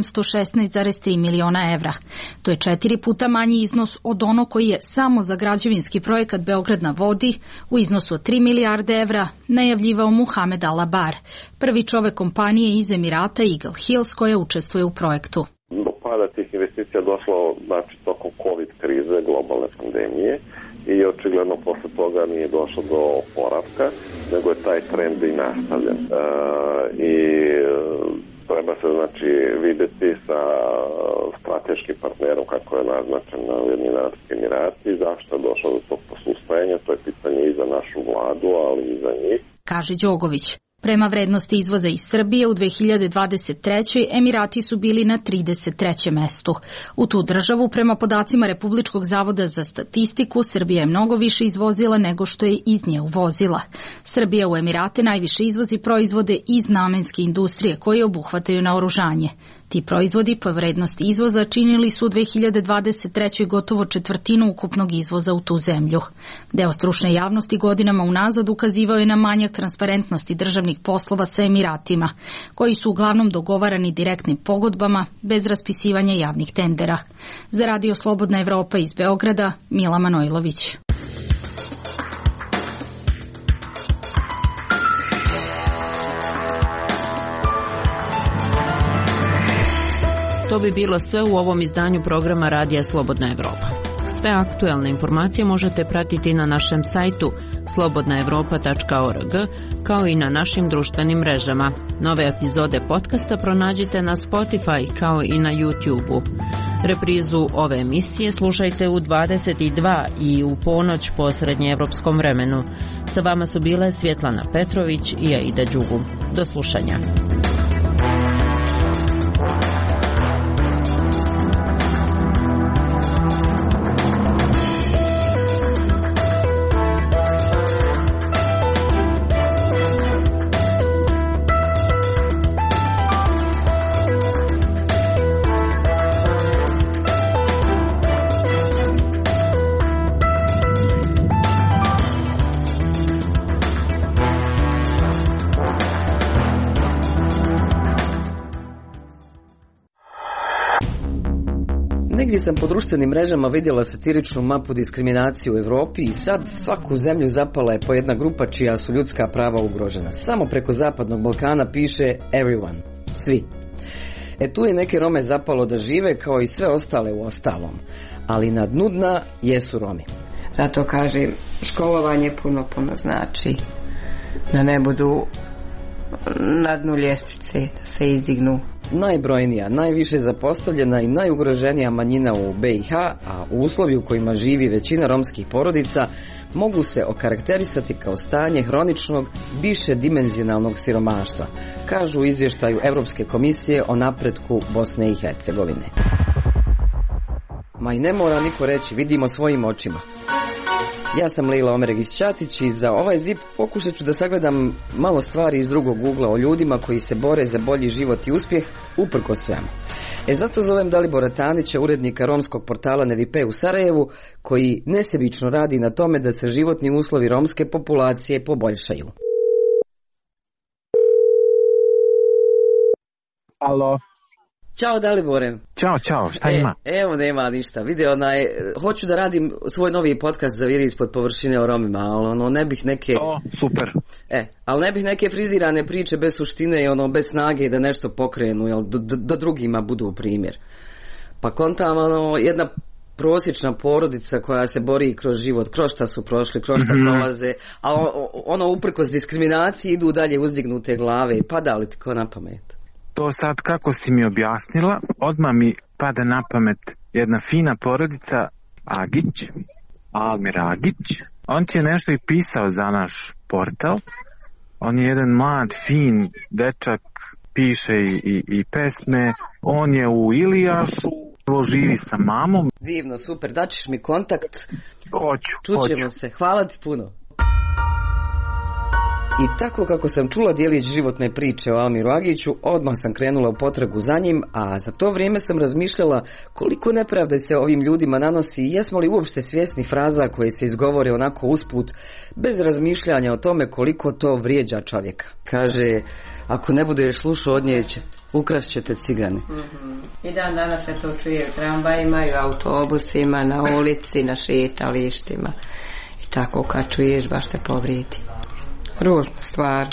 716,3 miliona evra. To je 4 puta manji iznos od ono koji je samo za građevinski projekat Beograd na vodi u iznosu od 3 milijarde evra najavljivao Muhamed Al-Abar, prvi čovek kompanije iz Emirata Eagle Hills koja učestvuje u projektu. Do pada tih investicija došlo tokom COVID krize, globalne pandemije, i očigledno posle toga nije došlo do oporavka, nego je taj trend i nastavljen. I treba se videti sa strateškim partnerom kako je naznačen na Ujedinjeni Arapski Emirati, zašto je došlo do tog posustajanja, to je pitanje i za našu vladu, ali i za njih. Kaže Đogović. Prema vrednosti izvoza iz Srbije u 2023. Emirati su bili na 33. mestu. U tu državu, prema podacima Republičkog zavoda za statistiku, Srbija je mnogo više izvozila nego što je iz nje uvozila. Srbija u Emirate najviše izvozi proizvode iz namenske industrije koje obuhvataju naoružanje. Ti proizvodi po vrednosti izvoza činili su u 2023. gotovo četvrtinu ukupnog izvoza u tu zemlju. Deo stručne javnosti godinama unazad ukazivao je na manjak transparentnosti državnih poslova sa Emiratima, koji su uglavnom dogovarani direktnim pogodbama bez raspisivanja javnih tendera. Za Radio Slobodna Evropa iz Beograda, Mila Manojlović. To bi bilo sve u ovom izdanju programa Radija Slobodna Evropa. Sve aktuelne informacije možete pratiti na našem sajtu slobodnaevropa.org, kao i na našim društvenim mrežama. Nove epizode podcasta pronađite na Spotify kao i na YouTube-u. Reprizu ove emisije slušajte u 22 i u ponoć po srednjeevropskom vremenu. Sa vama su bile Svjetlana Petrović i Aida Đugum. Do slušanja. Negdje sam po društvenim mrežama vidjela satiričnu mapu diskriminacije u Europi i sad svaku zemlju zapala je po jedna grupa čija su ljudska prava ugrožena. Samo preko Zapadnog Balkana piše everyone, svi. Tu je neke Rome zapalo da žive kao i sve ostale u ostalom, ali na dnu dna jesu Romi. Zato kažem, školovanje puno znači da ne budu na dnu ljestvice, da se izdignu. Najbrojnija, najviše zapostavljena i najugroženija manjina u BiH, a u uslovi u kojima živi većina romskih porodica, mogu se okarakterisati kao stanje hroničnog, višedimenzionalnog siromaštva, kažu u izvještaju Europske komisije o napretku Bosne i Hercegovine. Ma i ne mora niko reći, vidimo svojim očima. Ja sam Lejla Omeregić-Ćatić i za ovaj ZIP pokušat ću da sagledam malo stvari iz drugog ugla o ljudima koji se bore za bolji život i uspjeh uprkos svemu. Zato zovem Dalibora Tanića, urednika romskog portala Nevipe u Sarajevu, koji nesebično radi na tome da se životni uslovi romske populacije poboljšaju. Alo. Ćao Dalibore. Ćao, šta ima? Evo nema ništa, vidi hoću da radim svoj novi podcast za Viri ispod površine o Romima, ali ne bih neke... Super. Ali ne bih neke frizirane priče bez suštine i bez snage da nešto pokrenu, da drugima budu primjer. Pa kontam, jedna prosječna porodica koja se bori kroz život, kroz šta su prošli, kroz šta prolaze, a uprkos diskriminaciji idu dalje uzdignute glave i pada li ti ko na pamet? To sad kako si mi objasnila, odmah mi pada na pamet jedna fina porodica Agić, Almir Agić. On ti je nešto i pisao za naš portal. On je jedan mlad, fin dečak, piše i pesme. On je u Ilijašu, živi sa mamom. Divno, super, daćeš mi kontakt. Hoću. Čućemo se, hvala ti puno. I tako kako sam čula djelić životne priče o Almiru Agiću, odmah sam krenula u potragu za njim, a za to vrijeme sam razmišljala koliko nepravde se ovim ljudima nanosi i jesmo li uopšte svjesni fraza koje se izgovore onako usput, bez razmišljanja o tome koliko to vrijeđa čovjeka. Kaže, ako ne budeš slušao od nje, ukrast ćete cigane. I dan danas se to čuje u tramvajima i u autobusima, na ulici, na šetalištima. I tako kad čuješ baš te povrijedi. Ružna stvar.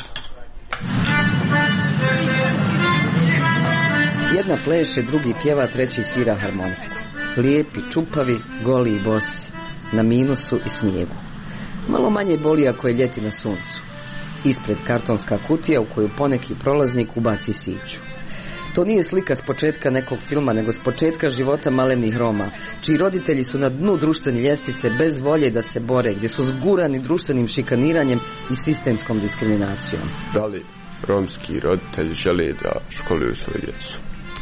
Jedna pleše, drugi pjeva, treći svira harmoniku. Lijepi, čupavi, goli i bosi, na minusu i snijegu. Malo manje boli ako je ljeti na suncu. Ispred kartonska kutija u koju poneki prolaznik ubaci siću. To nije slika s početka nekog filma, nego s početka života malenih Roma, čiji roditelji su na dnu društvene ljestvice bez volje da se bore, gdje su zgurani društvenim šikaniranjem i sistemskom diskriminacijom. Da li romski roditelji žele da školuju svoju djecu?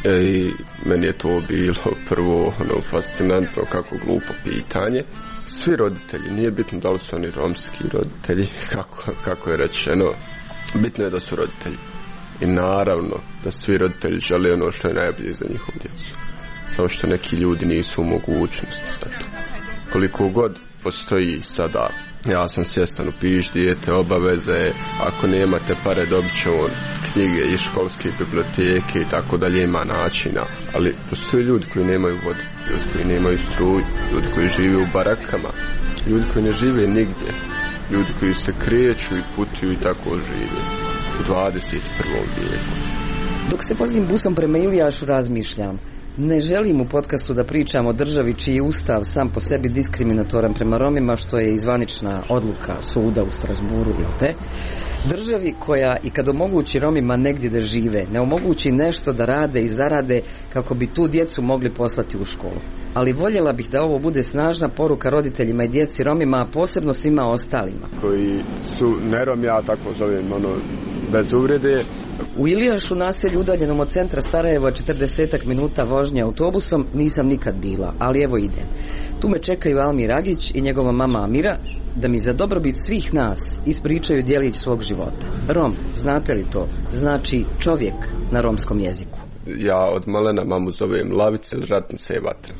I meni je to bilo prvo fascinantno, kako glupo pitanje. Svi roditelji, nije bitno da li su oni romski roditelji, kako je rečeno, bitno je da su roditelji. I naravno da svi roditelji žele ono što je najbolje za njihovu djecu. Samo što neki ljudi nisu u mogućnosti za to. Koliko god postoji sada, ja sam svjestan, upiš dijete, obaveze, ako nemate pare dobit će on knjige iz školske biblioteke i tako dalje, ima načina. Ali postoje ljudi koji nemaju vodu, ljudi koji nemaju struju, ljudi koji žive u barakama, ljudi koji ne žive nigdje, ljudi koji se kreću i putuju i tako žive u 21. vijeku. Dok se vozim busom prema Ilijašu razmišljam. Ne želim u podcastu da pričam o državi čiji je ustav sam po sebi diskriminatoran prema Romima, što je izvanična odluka suda u Strasburu, jel te? Državi koja i kad omogući Romima negdje da žive, ne omogući nešto da rade i zarade kako bi tu djecu mogli poslati u školu. Ali voljela bih da ovo bude snažna poruka roditeljima i djeci Romima, a posebno svima ostalima. Koji su ne Romi, ja tako zovem, bez uvrede. U Ilijašu, naselju udaljenom od centra Sarajeva 40 minuta vožnje autobusom, nisam nikad bila, ali evo idem. Tu me čekaju Almir Agić i njegova mama Amira da mi za dobrobit svih nas ispričaju djelić svog života. Rom, znate li to? Znači čovjek na romskom jeziku. Ja od malena mamu zovem lavice ili ratnice i vatre.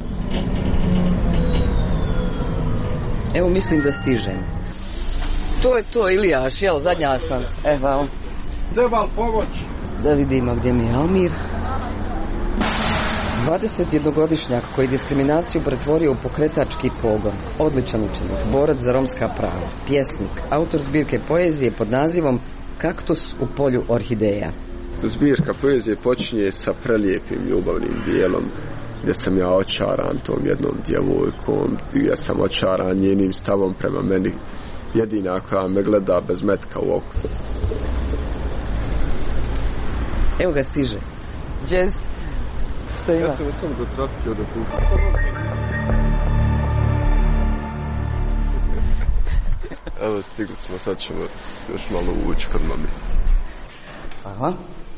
Evo mislim da stižem. To je to, Ilijaš, jel, zadnja stanica. Evo. Treba li pomoć? Da vidimo gdje mi je Almir. 21-godišnjak koji diskriminaciju pretvorio u pokretački pogon, odličan učenik, borac za romska prava, pjesnik, autor zbirke poezije pod nazivom Kaktus u polju orhideja. Zbirka poezije počinje sa prelijepim ljubavnim dijelom gdje sam ja očaran tom jednom djevojkom, gdje sam očaran njenim stavom prema meni, jedina koja me gleda bez metka u oku. Evo ga stiže. Jazz. Što ima? Eto sam do trapke od puta. Evo stigli smo, sad ćemo još malo ući kod mami. Aha.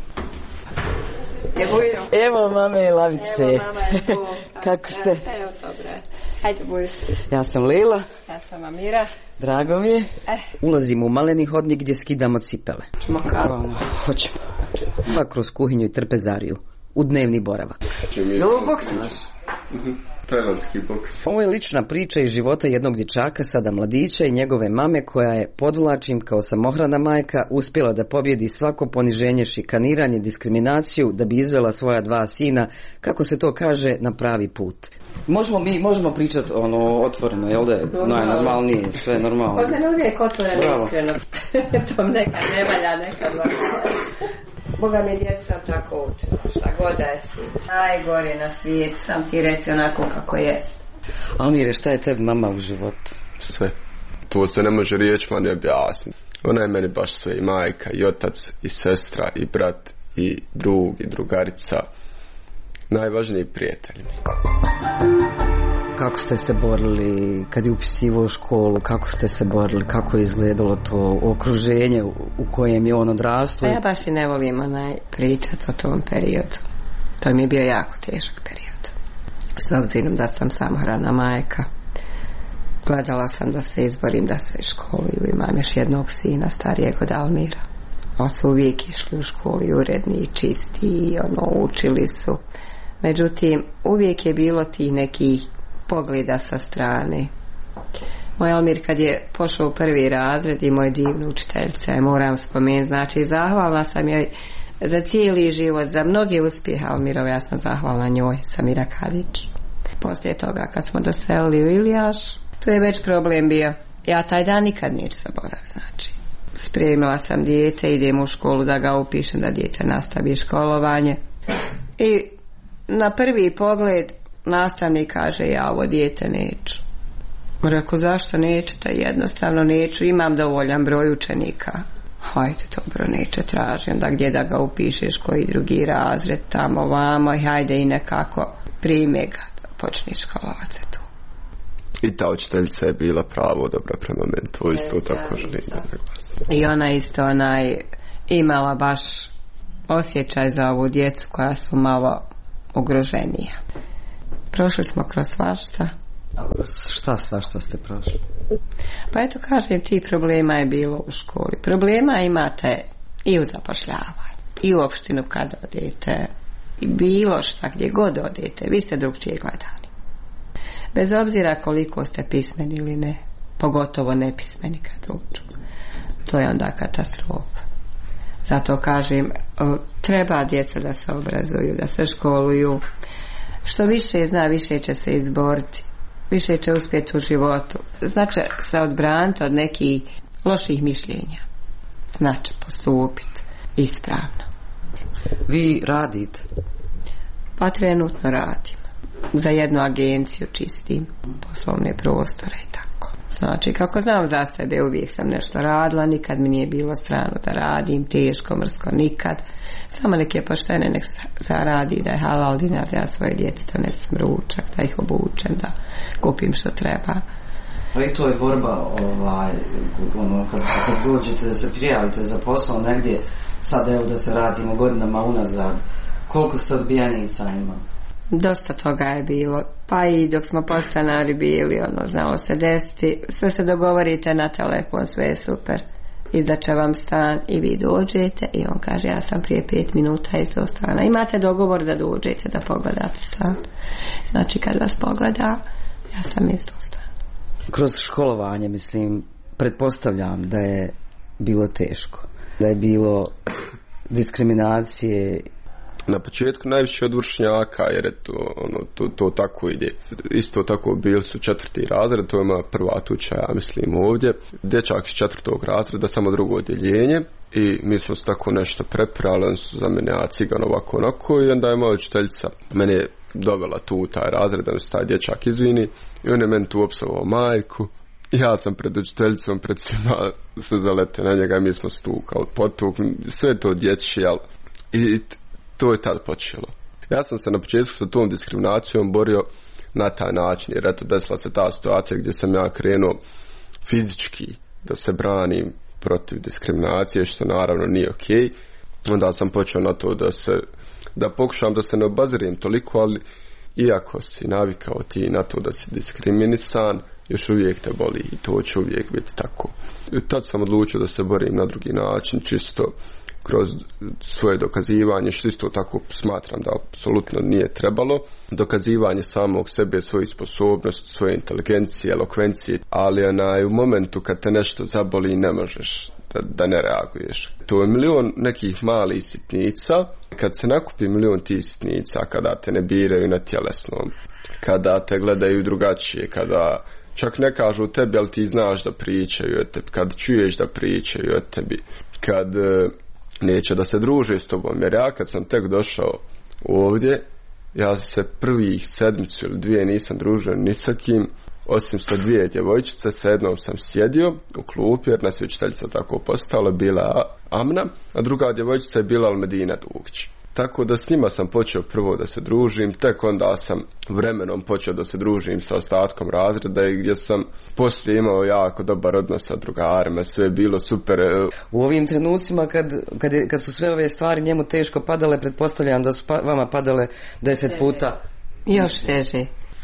Evo mame i lavice. Evo mama je tu. Kako ste? Evo dobre. Hajde buj. Ja sam Lila. Ja sam Amira. Drago mi je. Ulazimo u maleni hodnik gdje skidamo cipele. Ćemo kako? Hoćemo. Pa kroz kuhinju i trpezariju. U dnevni boravak. Je li ovo boks naš? Penalski boks. Ovo je lična priča iz života jednog dječaka, sada mladića, i njegove mame koja je, podvlačim, kao samohrana majka uspjela da pobjedi svako poniženje, šikaniranje, diskriminaciju, da bi izvela svoja 2 sina, kako se to kaže, na pravi put. Možemo pričati otvoreno, jel da je najnormalnije, sve normalno. Kod mene uvijek otvoreno, iskreno. To nekad ne valja, nekad valja. Boga mi djeca sam tako učila, šta god da je si. Najgore na svijetu, sam ti reci onako kako jest. Almire, šta je tebi mama u životu? Sve. To se ne može riječima ne objasniti. Ona je meni baš sve, i majka, i otac, i sestra, i brat, i drug, i drugarica. Najvažniji prijatelj. Kako ste se borili kad je upisivao školu, kako ste se borili, kako je izgledalo to okruženje u kojem je on odrastao? Ja baš i ne volim pričati o tom periodu. To mi je bio jako težak period. S obzirom da sam samohrana majka, gledala sam da se izborim da se školuju. Imam još jednog sina starijeg od Almira. Oni su uvijek išli u školu i uredni i čisti i učili su. Međutim, uvijek je bilo ti nekih pogleda sa strane. Moj Almir kad je pošao u 1. razred i moja divna učiteljica, moram spomenuti, znači zahvalna sam joj za cijeli život, za mnoge uspjehe Almirove, ja sam zahvalna njoj, Samira Kadić. Poslije toga kad smo doselili u Ilijaš, tu je već problem bio. Ja taj dan nikad neću zaboraviti, znači. Spremila sam dijete, idem u školu da ga upišem, da dijete nastavi školovanje. I na prvi pogled nastavnik kaže, ja ovo dijete neću. Rekao, zašto nećete? Jednostavno neću, imam dovoljan broj učenika. Hajde, dobro, neće, traži onda gdje da ga upišeš, koji drugi razred, tamo, vamo, i hajde i nekako prime ga da počneš školovati se tu. I ta učiteljica je bila pravo dobra prema meni, to isto tako želim da naglasim. I ona isto imala baš osjećaj za ovu djecu koja su malo ugroženija. Prošli smo kroz svašta. Šta svašta ste prošli? Pa eto kažem, ti problema je bilo u školi. Problema imate i u zapošljavanju, i u opštinu kad odete, i bilo šta gdje god odete, vi ste drugčije gledani. Bez obzira koliko ste pismeni ili ne, pogotovo nepismeni kad dođu. To je onda katastrofa. Zato kažem, treba djeca da se obrazuju, da se školuju. Što više zna, više će se izboriti, više će uspjeti u životu. Znači se odbraniti od nekih loših mišljenja. Znači postupiti ispravno. Vi radite? Pa trenutno radim. Za jednu agenciju čistim poslovne prostore i tako. Znači, kako znam za sebe, uvijek sam nešto radila, nikad mi nije bilo strano da radim, teško, mrsko, nikad. Samo neke poštene nek zaradi, da je halal dinar, da ja svoje djeci donesem ručak, da ih obučem, da kupim što treba. Ali to je borba, kad dođete da se prijavite za posao negdje, sad evo da se radimo godinama unazad, koliko ste odbijanica ima? Dosta toga je bilo, pa i dok smo podstanari bili, znalo se desiti, sve se dogovorite na telefon, sve je super, izdaće vam stan i vi dođete i on kaže, ja sam prije 5 minuta iz tog stana. Imate dogovor da dođete da pogledate stan. Znači kad vas pogleda, ja sam iz tog stana. Kroz školovanje, mislim, pretpostavljam da je bilo teško, da je bilo diskriminacije Na početku najviše od vršnjaka, jer je to tako ide. Isto tako bili su 4. razred, to je moja prva tuča, ja mislim ovdje. Dječak iz 4. razreda, samo drugo odjeljenje. I mi smo se tako nešto prepirali, oni su za mene ja cigan ovako onako i onda je moja učiteljica mene dovela tu u taj razred da mi se taj dječak izvini i on je meni tu opsovao majku. Ja sam pred učiteljicom, pred svima se zaletio na njega i mi smo stukali, potukli, sve to dječje, i to je tad počelo. Ja sam se na početku sa tom diskriminacijom borio na taj način, jer eto desila se ta situacija gdje sam ja krenuo fizički da se branim protiv diskriminacije, što naravno nije okej. Onda sam počeo na to da pokušam da se ne obazirem toliko, ali iako si navikao ti na to da si diskriminisan, još uvijek te boli i to će uvijek biti tako. I tad sam odlučio da se borim na drugi način, čisto kroz svoje dokazivanje, što isto tako smatram da apsolutno nije trebalo. Dokazivanje samog sebe, svojih sposobnosti, svoje inteligencije, elokvencije, ali u momentu kad te nešto zaboli ne možeš da ne reaguješ. To je milion nekih malih sitnica. Kad se nakupi milion tih sitnica, kada te ne biraju na tjelesnom, kada te gledaju drugačije, kada čak ne kažu tebi, ali ti znaš da pričaju o tebi, kad čuješ da pričaju o tebi, kad neće da se druže s tobom, jer ja kad sam tek došao ovdje, ja se prvih 7 ili 2 nisam družio ni sa kim, osim sa 2 djevojčice, sa jednom sam sjedio u klupi, jer nas je učiteljica tako postala, bila Amna, a druga djevojčica je bila Almedina Dugić. Tako da s njima sam počeo prvo da se družim, tek onda sam vremenom počeo da se družim sa ostatkom razreda i gdje sam poslije imao jako dobar odnos sa drugarima, sve je bilo super. U ovim trenucima kad su sve ove stvari njemu teško padale, pretpostavljam da su vama padale 10 puta. Još teže.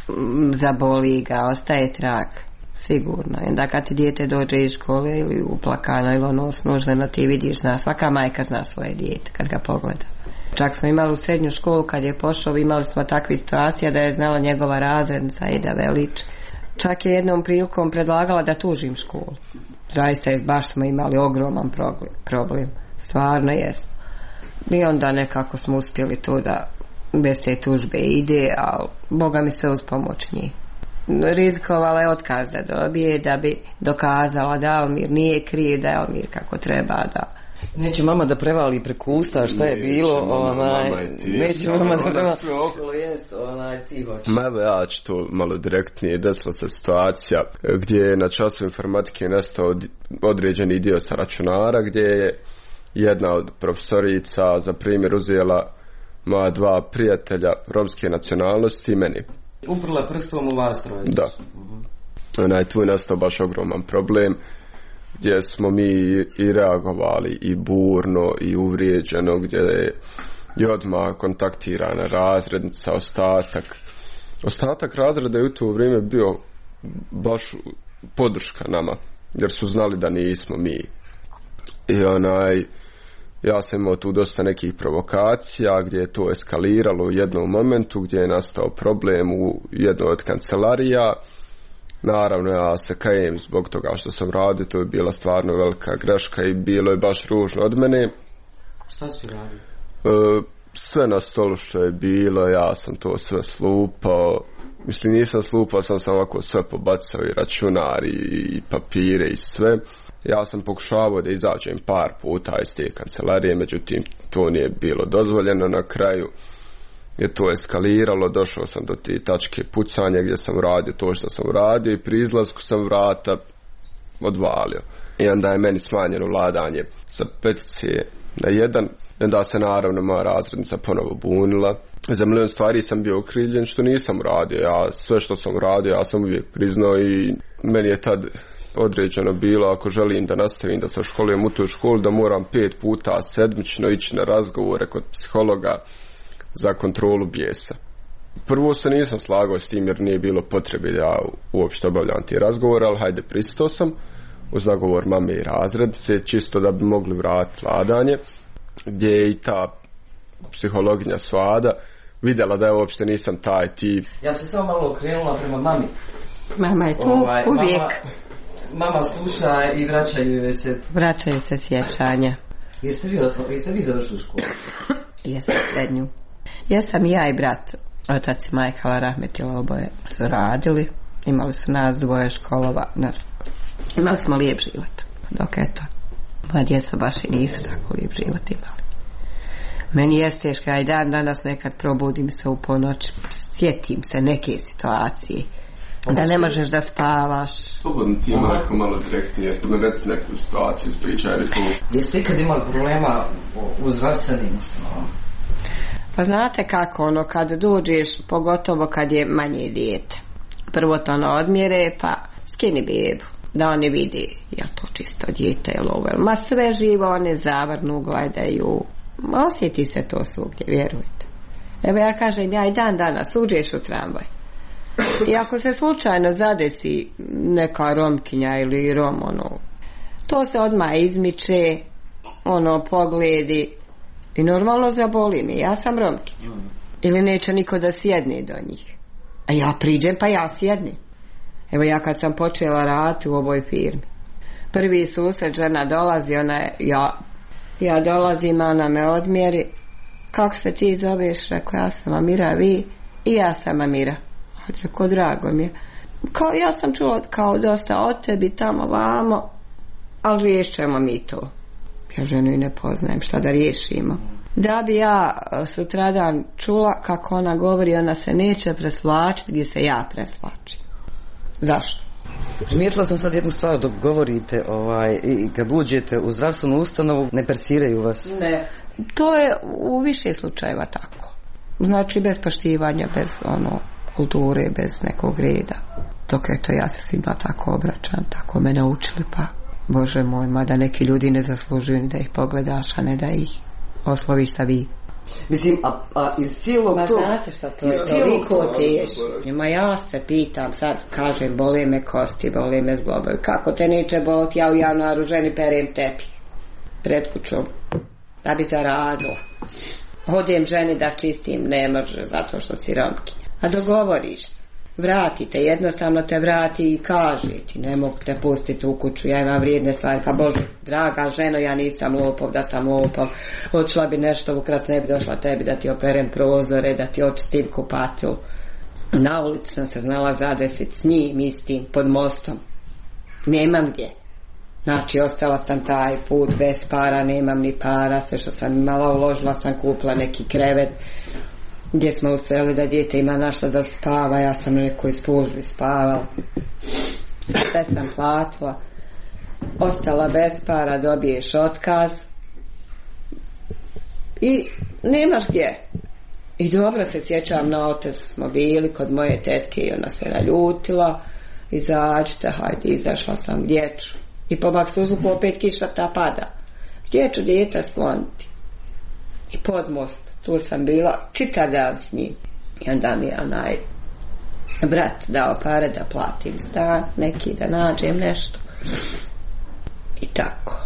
Zaboli ga, ostaje trag. Sigurno. I onda kad ti dijete dođe iz škole ili uplakano ili ono snuženo, ti vidiš, svaka majka zna svoje dijete kad ga pogleda. Čak smo imali u srednju školu kad je pošao, imali smo takve situacije da je znala njegova razrednica Ida Velić. Čak je jednom prilikom predlagala da tužim školu. Zaista baš smo imali ogroman problem. Stvarno jesmo. I onda nekako smo uspjeli to da bez te tužbe ide, ali Boga mi se uz pomoć njih. Rizikovala je otkaz da dobije da bi dokazala da Almir nije kriv, da je Almir kako treba da... Neće mama da prevali preko usta šta je bilo, neće mama da prevali. Evo ja ću to malo direktnije. Desila se situacija gdje je na času informatike nestao određeni dio sa računara, gdje je jedna od profesorica za primjer uzela moja 2 prijatelja romske nacionalnosti i meni. Uprla prstom u vas trojicu. Da. Tu je nastao baš ogroman problem, gdje smo mi i reagovali i burno i uvrijeđeno, gdje je odmah kontaktirana razrednica, ostatak razreda je u to vrijeme bio baš podrška nama, jer su znali da nismo mi. I ja sam imao tu dosta nekih provokacija gdje je to eskaliralo u jednom momentu, gdje je nastao problem u jednoj od kancelarija. Naravno, ja se kajem zbog toga što sam radio, to je bila stvarno velika greška i bilo je baš ružno od mene. Šta si radio? Sve na stolu što je bilo, ja sam to sve slupao. Mislim, nisam slupao, sam ovako sve pobacao, i računar i papire i sve. Ja sam pokušavao da izađem par puta iz te kancelarije, međutim to nije bilo dozvoljeno. Na kraju je to eskaliralo, došao sam do te tačke pucanja gdje sam radio to što sam radio i pri izlasku sam vrata odvalio. I onda je meni smanjeno vladanje sa 5 na 1. I onda se naravno moja razrednica ponovo bunila. Za milion stvari sam bio okrivljen što nisam radio. Sve što sam radio ja sam uvijek priznao i meni je tad određeno bilo, ako želim da nastavim da se školujem u toj školi, da moram 5 puta sedmično ići na razgovore kod psihologa za kontrolu bijesa. Prvo se nisam slagao s tim jer nije bilo potrebe da ja uopšte obavljam te razgovore, ali hajde, pristao sam uz nagovor mame i razrednice, čisto da bi mogli vratiti vladanje, gdje je i ta psihologinja Svada vidjela da ja uopšte nisam taj tip. Ja bi se samo malo okrenula prema mami. Mama je tu uvijek. Mama sluša i vraćaju se. Vraćaju se sjećanja. Jeste vi završili školu? Jesam srednju. Jesam i ja i brat. Otac i majka rahmetila, oboje su radili. Imali su nas dvoje školova. Imali smo lijep život. Dok eto, moja djeca baš i nisu tako lijep život imali. Meni je teško, ja i danas nekad probudim se u ponoć, sjetim se neke situacije, da ne možeš da spavaš. Slobodno ti ima neko malo direktnije, me reci neku situaciju, ispričaj neku. Jeste ikad imali problema u zdravstvenim ustanovama? Pa znate kako, kad dođeš, pogotovo kad je manje dijete, prvo to odmjere, pa skini bebu, da oni vidi, jel to čisto dijete, jel ovo, ma sve živo, one zavrnu, gledaju. Osjeti se to svugdje, vjerujte. Evo ja kažem, ja i danas uđeš u tramvaj i ako se slučajno zadesi neka Romkinja ili Rom, to se odmah izmiče, pogledi i normalno zaboli me, ja sam Romkinja. Ili neće niko da sjedne do njih, a ja priđem pa ja sjednem. Evo ja kad sam počela raditi u ovoj firmi, prvi susret, žena dolazi, ja dolazim, ona me odmjeri. Kako se ti zoveš? Rekao, ja sam Amira, vi? I ja sam Amira. Rekao, drago mi je. Kao, ja sam čula kao dosta o tebi tamo vamo, ali riješćemo mi to. Ja ženu i ne poznajem, šta da riješimo. Da bi ja sutradan čula kako ona govori, ona se neće presvlačiti gdje se ja presvlačim. Zašto? Primijetila sam sad jednu stvar, dok govorite i kad uđete u zdravstvenu ustanovu, ne persiraju vas. Ne, to je u više slučajeva tako. Znači bez poštivanja, bez kulture, bez nekog reda. Dok eto ja se svima tako obraćam, tako me naučili, pa Bože moj, mada neki ljudi ne zaslužuju ni da ih pogledaš, a ne da ih osloviš sa vi. Mislim, a iz cijelog to... Znate šta to je? Toliko teško. Ja se pitam, sad kažem, boli me kosti, boli me zglobovi. Kako te neće boliti, ja u januaru ženi perem tepih pred kućom, da bi zaradila. Hodem ženi da čistim, ne može, zato što si Romkinja. A dogovoriš se. Vratite, jednostavno te vrati i kaže ti, ne mogu te pustiti u kuću, ja imam vrijedne stvari, pa Bože, draga ženo, ja nisam lopov, da sam lopov, odšla bi nešto ukras, ne bi došla tebi da ti operem prozore, da ti očistim kupatilu. Na ulici sam se znala zadesiti s njim istim, pod mostom. Nemam gdje. Znači, ostala sam taj put bez para, nemam ni para, sve što sam imala uložila sam, kupila neki krevet, gdje smo usreli da dijete ima našta da spava, ja sam u nekoj spužbi spavala. Sve sam platila. Ostala bez para, dobiješ otkaz. I nemaš gdje. I dobro se sjećam, na otac smo bili kod moje tetke i ona se naljutila. Izađite, hajde, izašla sam, gdje ću. I po Maksuzuku opet kiša ta pada. Gdje ću dijete skloniti? I pod most. Tu sam bila čitav dan s njim. I onda mi je onaj brat dao pare da platim stan, neki da nađem nešto. I tako.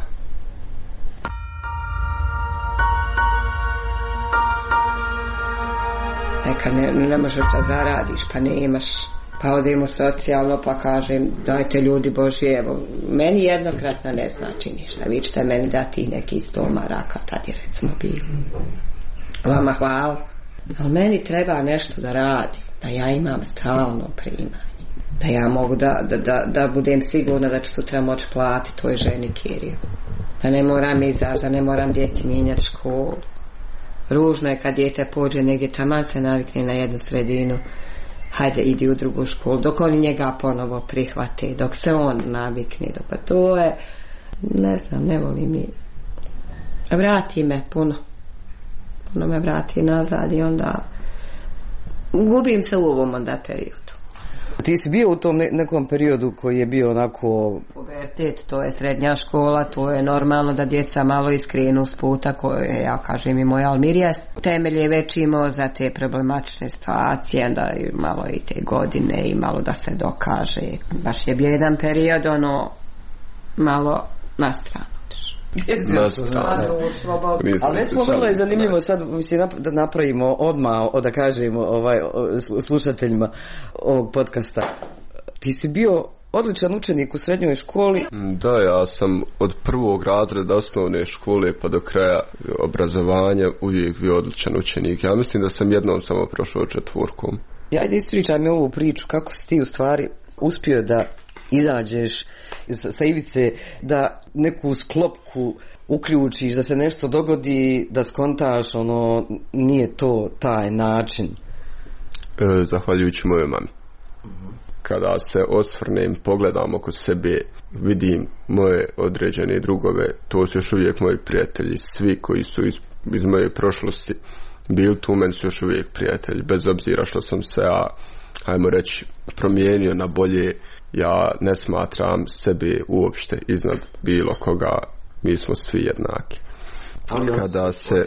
Neka ne možeš da zaradiš, pa nemaš. Pa odemo socijalno, pa kažem, dajte ljudi Božji, evo, meni jednokratno ne znači ništa. Vi ćete meni dati neki 100 maraka, tad je recimo bilo. Vama hvala. Ali meni treba nešto da radim, da ja imam stalno primanje. Da ja mogu da budem sigurna da ću sutra moći platiti toj ženi kiriju. Da ne moram izaći, da ne moram djeci mijenjati školu. Ružno je kad dijete pođe negdje, taman se navikne na jednu sredinu. Hajde, idi u drugu školu, dok oni njega ponovo prihvate, dok se on navikne. Pa to je, ne znam, ne volim mi. Vrati me puno me vrati nazad i onda gubim se u ovom onda periodu. Ti si bio u tom nekom periodu koji je bio onako... Pubertet, to je srednja škola, to je normalno da djeca malo iskrenu s puta koje, ja kažem i moj Almirija, temelje već imao za te problematične situacije, onda malo i te godine i malo da se dokaže. Baš je bio jedan period, malo na stranu. Ali recimo vrlo je zanimljivo sad da napravimo odmah, da kažemo slušateljima ovog podcasta. Ti si bio odličan učenik u srednjoj školi? Da, ja sam od prvog razreda osnovne škole pa do kraja obrazovanja uvijek bio odličan učenik. Ja mislim da sam jednom samo prošao 4. Ajde, ispričaj mi ovu priču, kako si ti u stvari uspio da izađeš sa ivice, da neku sklopku uključiš, da se nešto dogodi, da skontaš, nije to taj način. Zahvaljujući mojoj mami. Kada se osvrnem, pogledam oko sebe, vidim moje određene drugove, to su još uvijek moji prijatelji, svi koji su iz moje prošlosti bili tu, meni su još uvijek prijatelji, bez obzira što sam se, ajmo reći, promijenio na bolje. Ja ne smatram sebe uopšte iznad bilo koga, mi smo svi jednaki. Kada se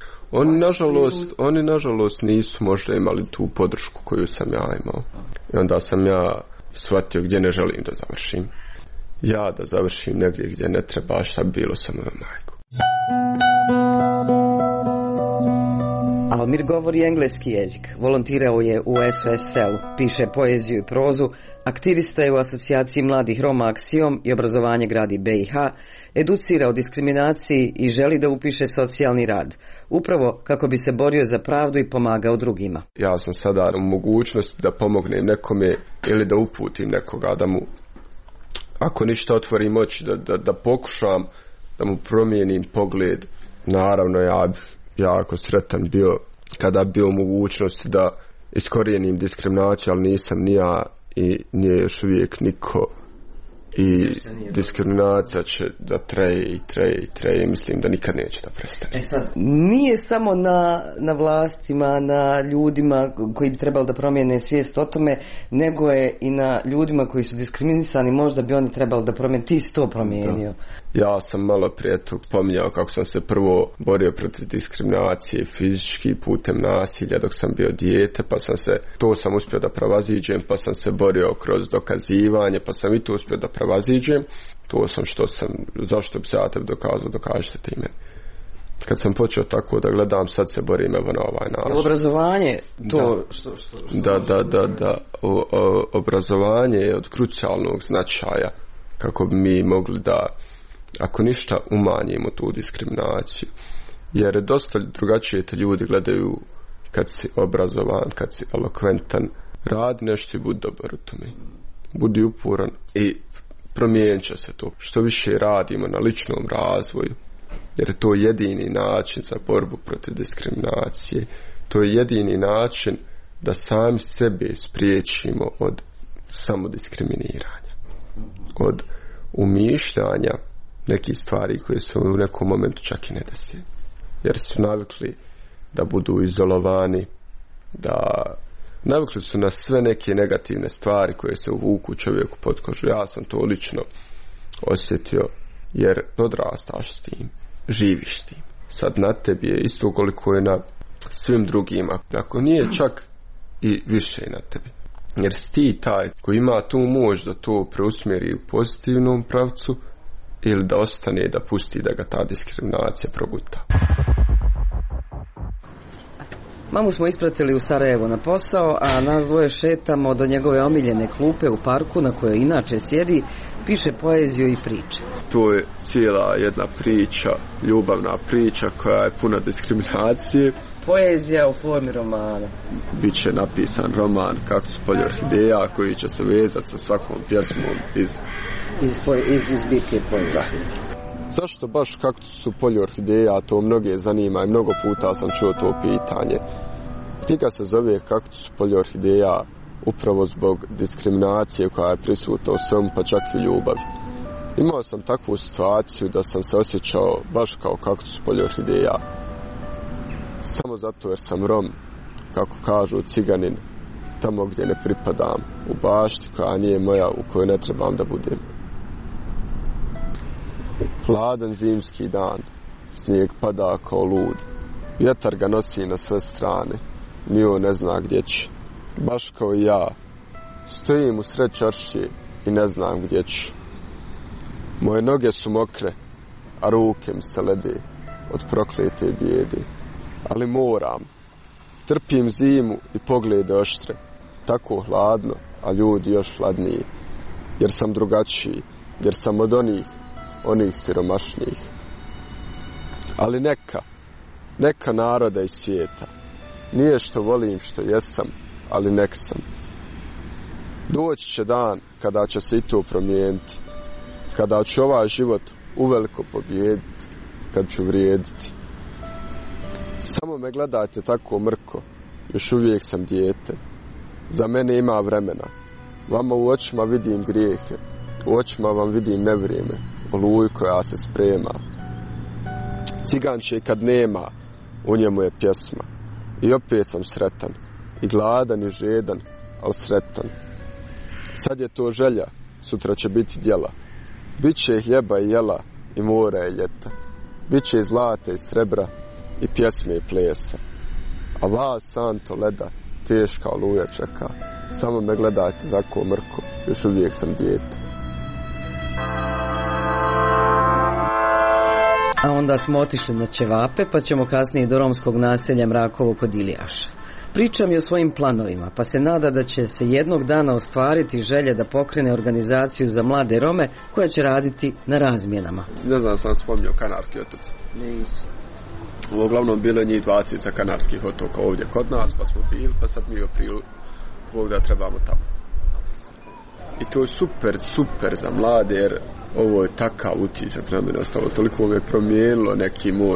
oni nažalost nisu možda imali tu podršku koju sam ja imao. I onda sam ja shvatio gdje ne želim da završim. Ja da završim negdje gdje ne treba, šta bi bilo sa mojom majkom. Almir govori engleski jezik, volontirao je u SOS-u, piše poeziju i prozu, aktivista je u asocijaciji mladih Roma Aksiom i obrazovanje gradi BiH, educira o diskriminaciji i želi da upiše socijalni rad, upravo kako bi se borio za pravdu i pomagao drugima. Ja sam sada u mogućnosti da pomognem nekome ili da uputim nekoga, da mu, ako ništa, otvorim oči, da pokušam da mu promijenim pogled. Naravno, ja jako sretan bio kada bio u mogućnosti da iskorijenim diskriminaciju, ali nisam ni ja i nije još uvijek niko, i diskriminacija će da traje, mislim da nikad neće da prestane. Sad, nije samo na vlastima, na ljudima koji bi trebali da promijene svijest o tome, nego je i na ljudima koji su diskriminisani, možda bi oni trebali da promijene. Ti si to promijenio. Ja sam malo prije tog pominjao kako sam se prvo borio protiv diskriminacije fizički putem nasilja dok sam bio dijete, pa to sam uspio da prevaziđem, pa sam se borio kroz dokazivanje, pa sam i to uspio da prevaziđem. To sam zašto bi se ja tebi dokazao, dokažite ti meni. Kad sam počeo tako da gledam, sad se borim evo na ovaj način. Obrazovanje, to Da. Obrazovanje je od krucijalnog značaja kako bi mi mogli da, ako ništa, umanjimo tu diskriminaciju. Jer dosta drugačije te ljudi gledaju kad si obrazovan, kad si elokventan. Radi nešto i budi dobar u tome. Budi uporan i promijenit će se to. Što više radimo na ličnom razvoju, jer je to jedini način za borbu protiv diskriminacije. To je jedini način da sami sebe spriječimo od samodiskriminiranja, od umišljanja nekih stvari koje su u nekom momentu čak i ne desi. Jer su navikli da budu izolovani, navikli su na sve neke negativne stvari koje se uvuku čovjeku pod kožu. Ja sam to lično osjetio, jer odrastaš s tim, živiš s tim. Sad na tebi je isto koliko je na svim drugima, ako nije čak i više na tebi. Jer si ti taj koji ima tu moć da to preusmjeri u pozitivnom pravcu ili da ostane, da pusti da ga ta diskriminacija proguta. Mamu smo ispratili u Sarajevo na posao, a nas dvoje šetamo do njegove omiljene klupe u parku na kojoj inače sjedi, piše poeziju i priče. To je cijela jedna priča, ljubavna priča koja je puna diskriminacije. Poezija u formi romana. Biće napisan roman Kaktus polje orhideja koji će se vezati sa svakom pjesmom iz zbirke poezije. Zašto baš Kaktus u polju orhideja, to mnoge zanima i mnogo puta sam čuo to pitanje. Knjiga se zove Kaktus u polju orhideja upravo zbog diskriminacije koja je prisutna u svemu, pa čak i u ljubavi. Imao sam takvu situaciju da sam se osjećao baš kao kaktus u polju orhideja. Samo zato jer sam Rom, kako kažu ciganin, tamo gdje ne pripadam, u bašti koja nije moja, u kojoj ne trebam da budem. Hladan zimski dan, snijeg pada kao lud, vjetar ga nosi na sve strane, ni on ne zna gdje će. Baš kao i ja, stojim u sred čaršije i ne znam gdje ću. Moje noge su mokre, a ruke mi se lede od proklete bijede. Ali moram, trpim zimu i poglede oštre, tako hladno, a ljudi još hladniji. jer sam drugačiji, jer sam od onih siromašnijih. Ali neka naroda iz svijeta, nije što volim što jesam, ali nek sam. Doći će dan kada će se i to promijeniti, kada će ovaj život uveliko pobijediti, kad ću vrijediti. Samo me gledajte tako mrko, još uvijek sam dijete. Za mene ima vremena. Vama u očima vidim grijehe, u očima vam vidim nevrijeme, oluju koja se sprema. Ciganče kad nema, u njemu je pjesma. I opet sam sretan, i gladan i žedan, ali sretan. Sad je to želja, sutra će biti djela. Biće hljeba i jela, i mora i ljeta. Biće i zlata i srebra, i pjesme i plesa. A vas, santo leda, teška oluja čeka. Samo me gledajte tako mrko, još uvijek sam dijete. A onda smo otišli na ćevape, pa ćemo kasnije do romskog naselja Mrakovo kod Ilijaša. Pričam i o svojim planovima, pa se nada da će se jednog dana ostvariti želje da pokrene organizaciju za mlade Rome koja će raditi na razmjenama. Ne znam, sam spomnio Kanarski otoci. Nisam. Uglavnom bilo je njih 20 sa Kanarskih otoka ovdje kod nas, pa smo bili, pa sad mi je april Bog da trebamo tamo. I to je super za mlade, jer ovo je takav utisak na mene ostalo, toliko me promijenilo neki moj,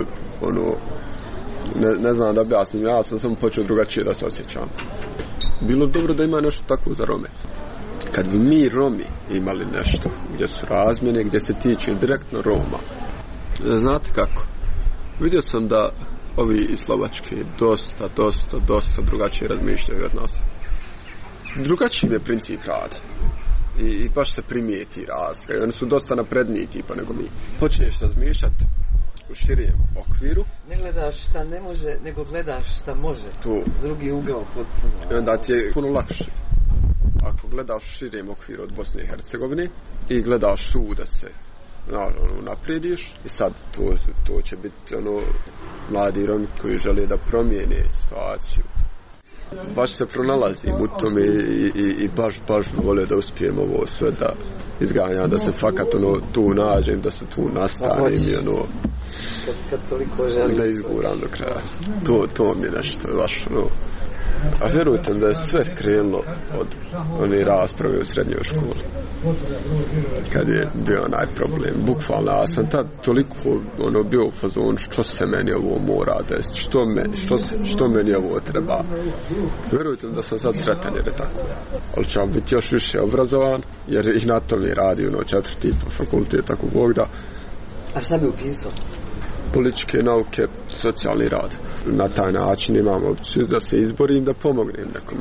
ne znam da objasnim, ja sam samo počeo drugačije da se osjećam. Bilo dobro da ima nešto tako za Rome. Kad bi mi Romi imali nešto gdje su razmjene, gdje se tiče direktno Roma, znate kako? Vidio sam da ovi iz Slovačke dosta drugačije razmišljaju od nas. Drugačiji je princip rada. I baš se primijeti razlika. Oni su dosta napredniji tipa nego mi. Počneš razmišljati u širijem okviru. Ne gledaš šta ne može, nego gledaš šta može. Tu. Drugi ugao potpuno. I onda ti je puno lakše. Ako gledaš u širijem okviru od Bosne i Hercegovine i gledaš da se naprediš, i sad to će biti mladi Romi koji žele da promijene situaciju. Baš se pronalazim u tome i baš bi volio da uspijem ovo sve da izganjam, da se fakat tu nađem, da se tu nastavim i kad toliko želim da izguram do kraja. To mi je nešto baš A vjerujte da je sve krenulo od one rasprave u srednjoj školi. Kad je bio onaj problem, bukvalno, ja sam tad toliko bio u fazonu što se meni ovo mora desiti, što meni ovo treba. Vjerujte da sam sad sretan jer je tako. Ali ću vam biti još više obrazovan, jer i na tome radi 4. fakultet, ako Bog da. A šta bi upisao? Političke nauke, socijalni rad. Na taj način imam opciju da se izborim, da pomognem nekome.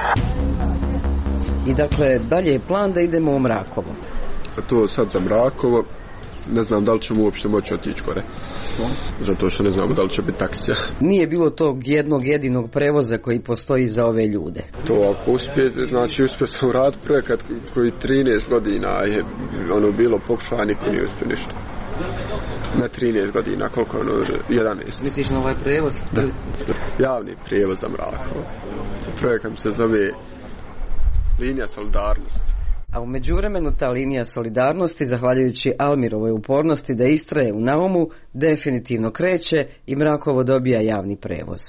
I dakle, dalje je plan da idemo u Mrakovo. A to sad za Mrakovo, ne znam da li ćemo uopšte moći otići gore. Zato što ne znamo da li će biti taksija. Nije bilo tog jednog jedinog prevoza koji postoji za ove ljude. To ako uspio sam raditi projekat koji 13 godina je bilo pokušao, niko nije uspio ništa. Na 13 godina, koliko je 11. Misliš na ovaj prevoz? Da. Javni prevoz za Mrakovo. Projekat se zove Linija solidarnosti. A u međuvremenu ta linija solidarnosti, zahvaljujući Almirovoj upornosti da istraje u naumu, definitivno kreće i Mrakovo dobija javni prevoz.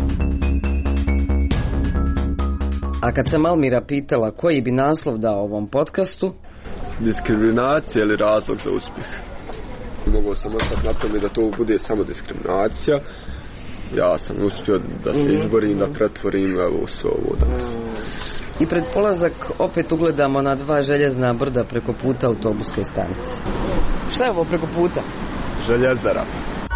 A kad sam Almira pitala koji bi naslov dao ovom podcastu... Diskriminacija ili razlog za uspjeh? Mogao sam ostati na tome da to bude samo diskriminacija. Ja sam uspio da se izborim, da pretvorim sve ovo danas. I pred polazak opet ugledamo na 2 željezna brda preko puta autobuske stanice. Šta je ovo preko puta? Željezara.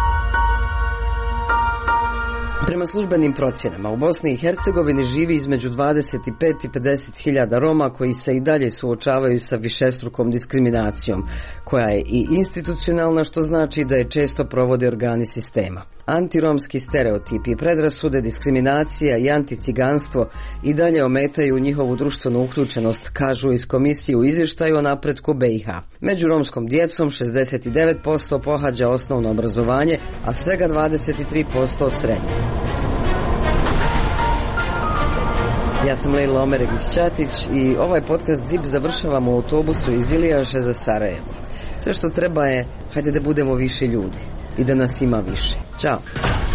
Prema službenim procjenama, u Bosni i Hercegovini živi između 25 i 50 hiljada Roma koji se i dalje suočavaju sa višestrukom diskriminacijom, koja je i institucionalna, što znači da je često provode organi sistema. Antiromski stereotipi, predrasude, diskriminacija i anticiganstvo i dalje ometaju njihovu društvenu uključenost, kažu iz komisije u izvještaju o napretku BiH. Među romskom djecom 69% pohađa osnovno obrazovanje, a svega 23% srednje. Ja sam Lejla Omeregić-Ćatić i ovaj podcast ZIP završavamo u autobusu iz Ilijaše za Sarajevo. Sve što treba je, hajde da budemo više ljudi i da nas ima više. Ćao!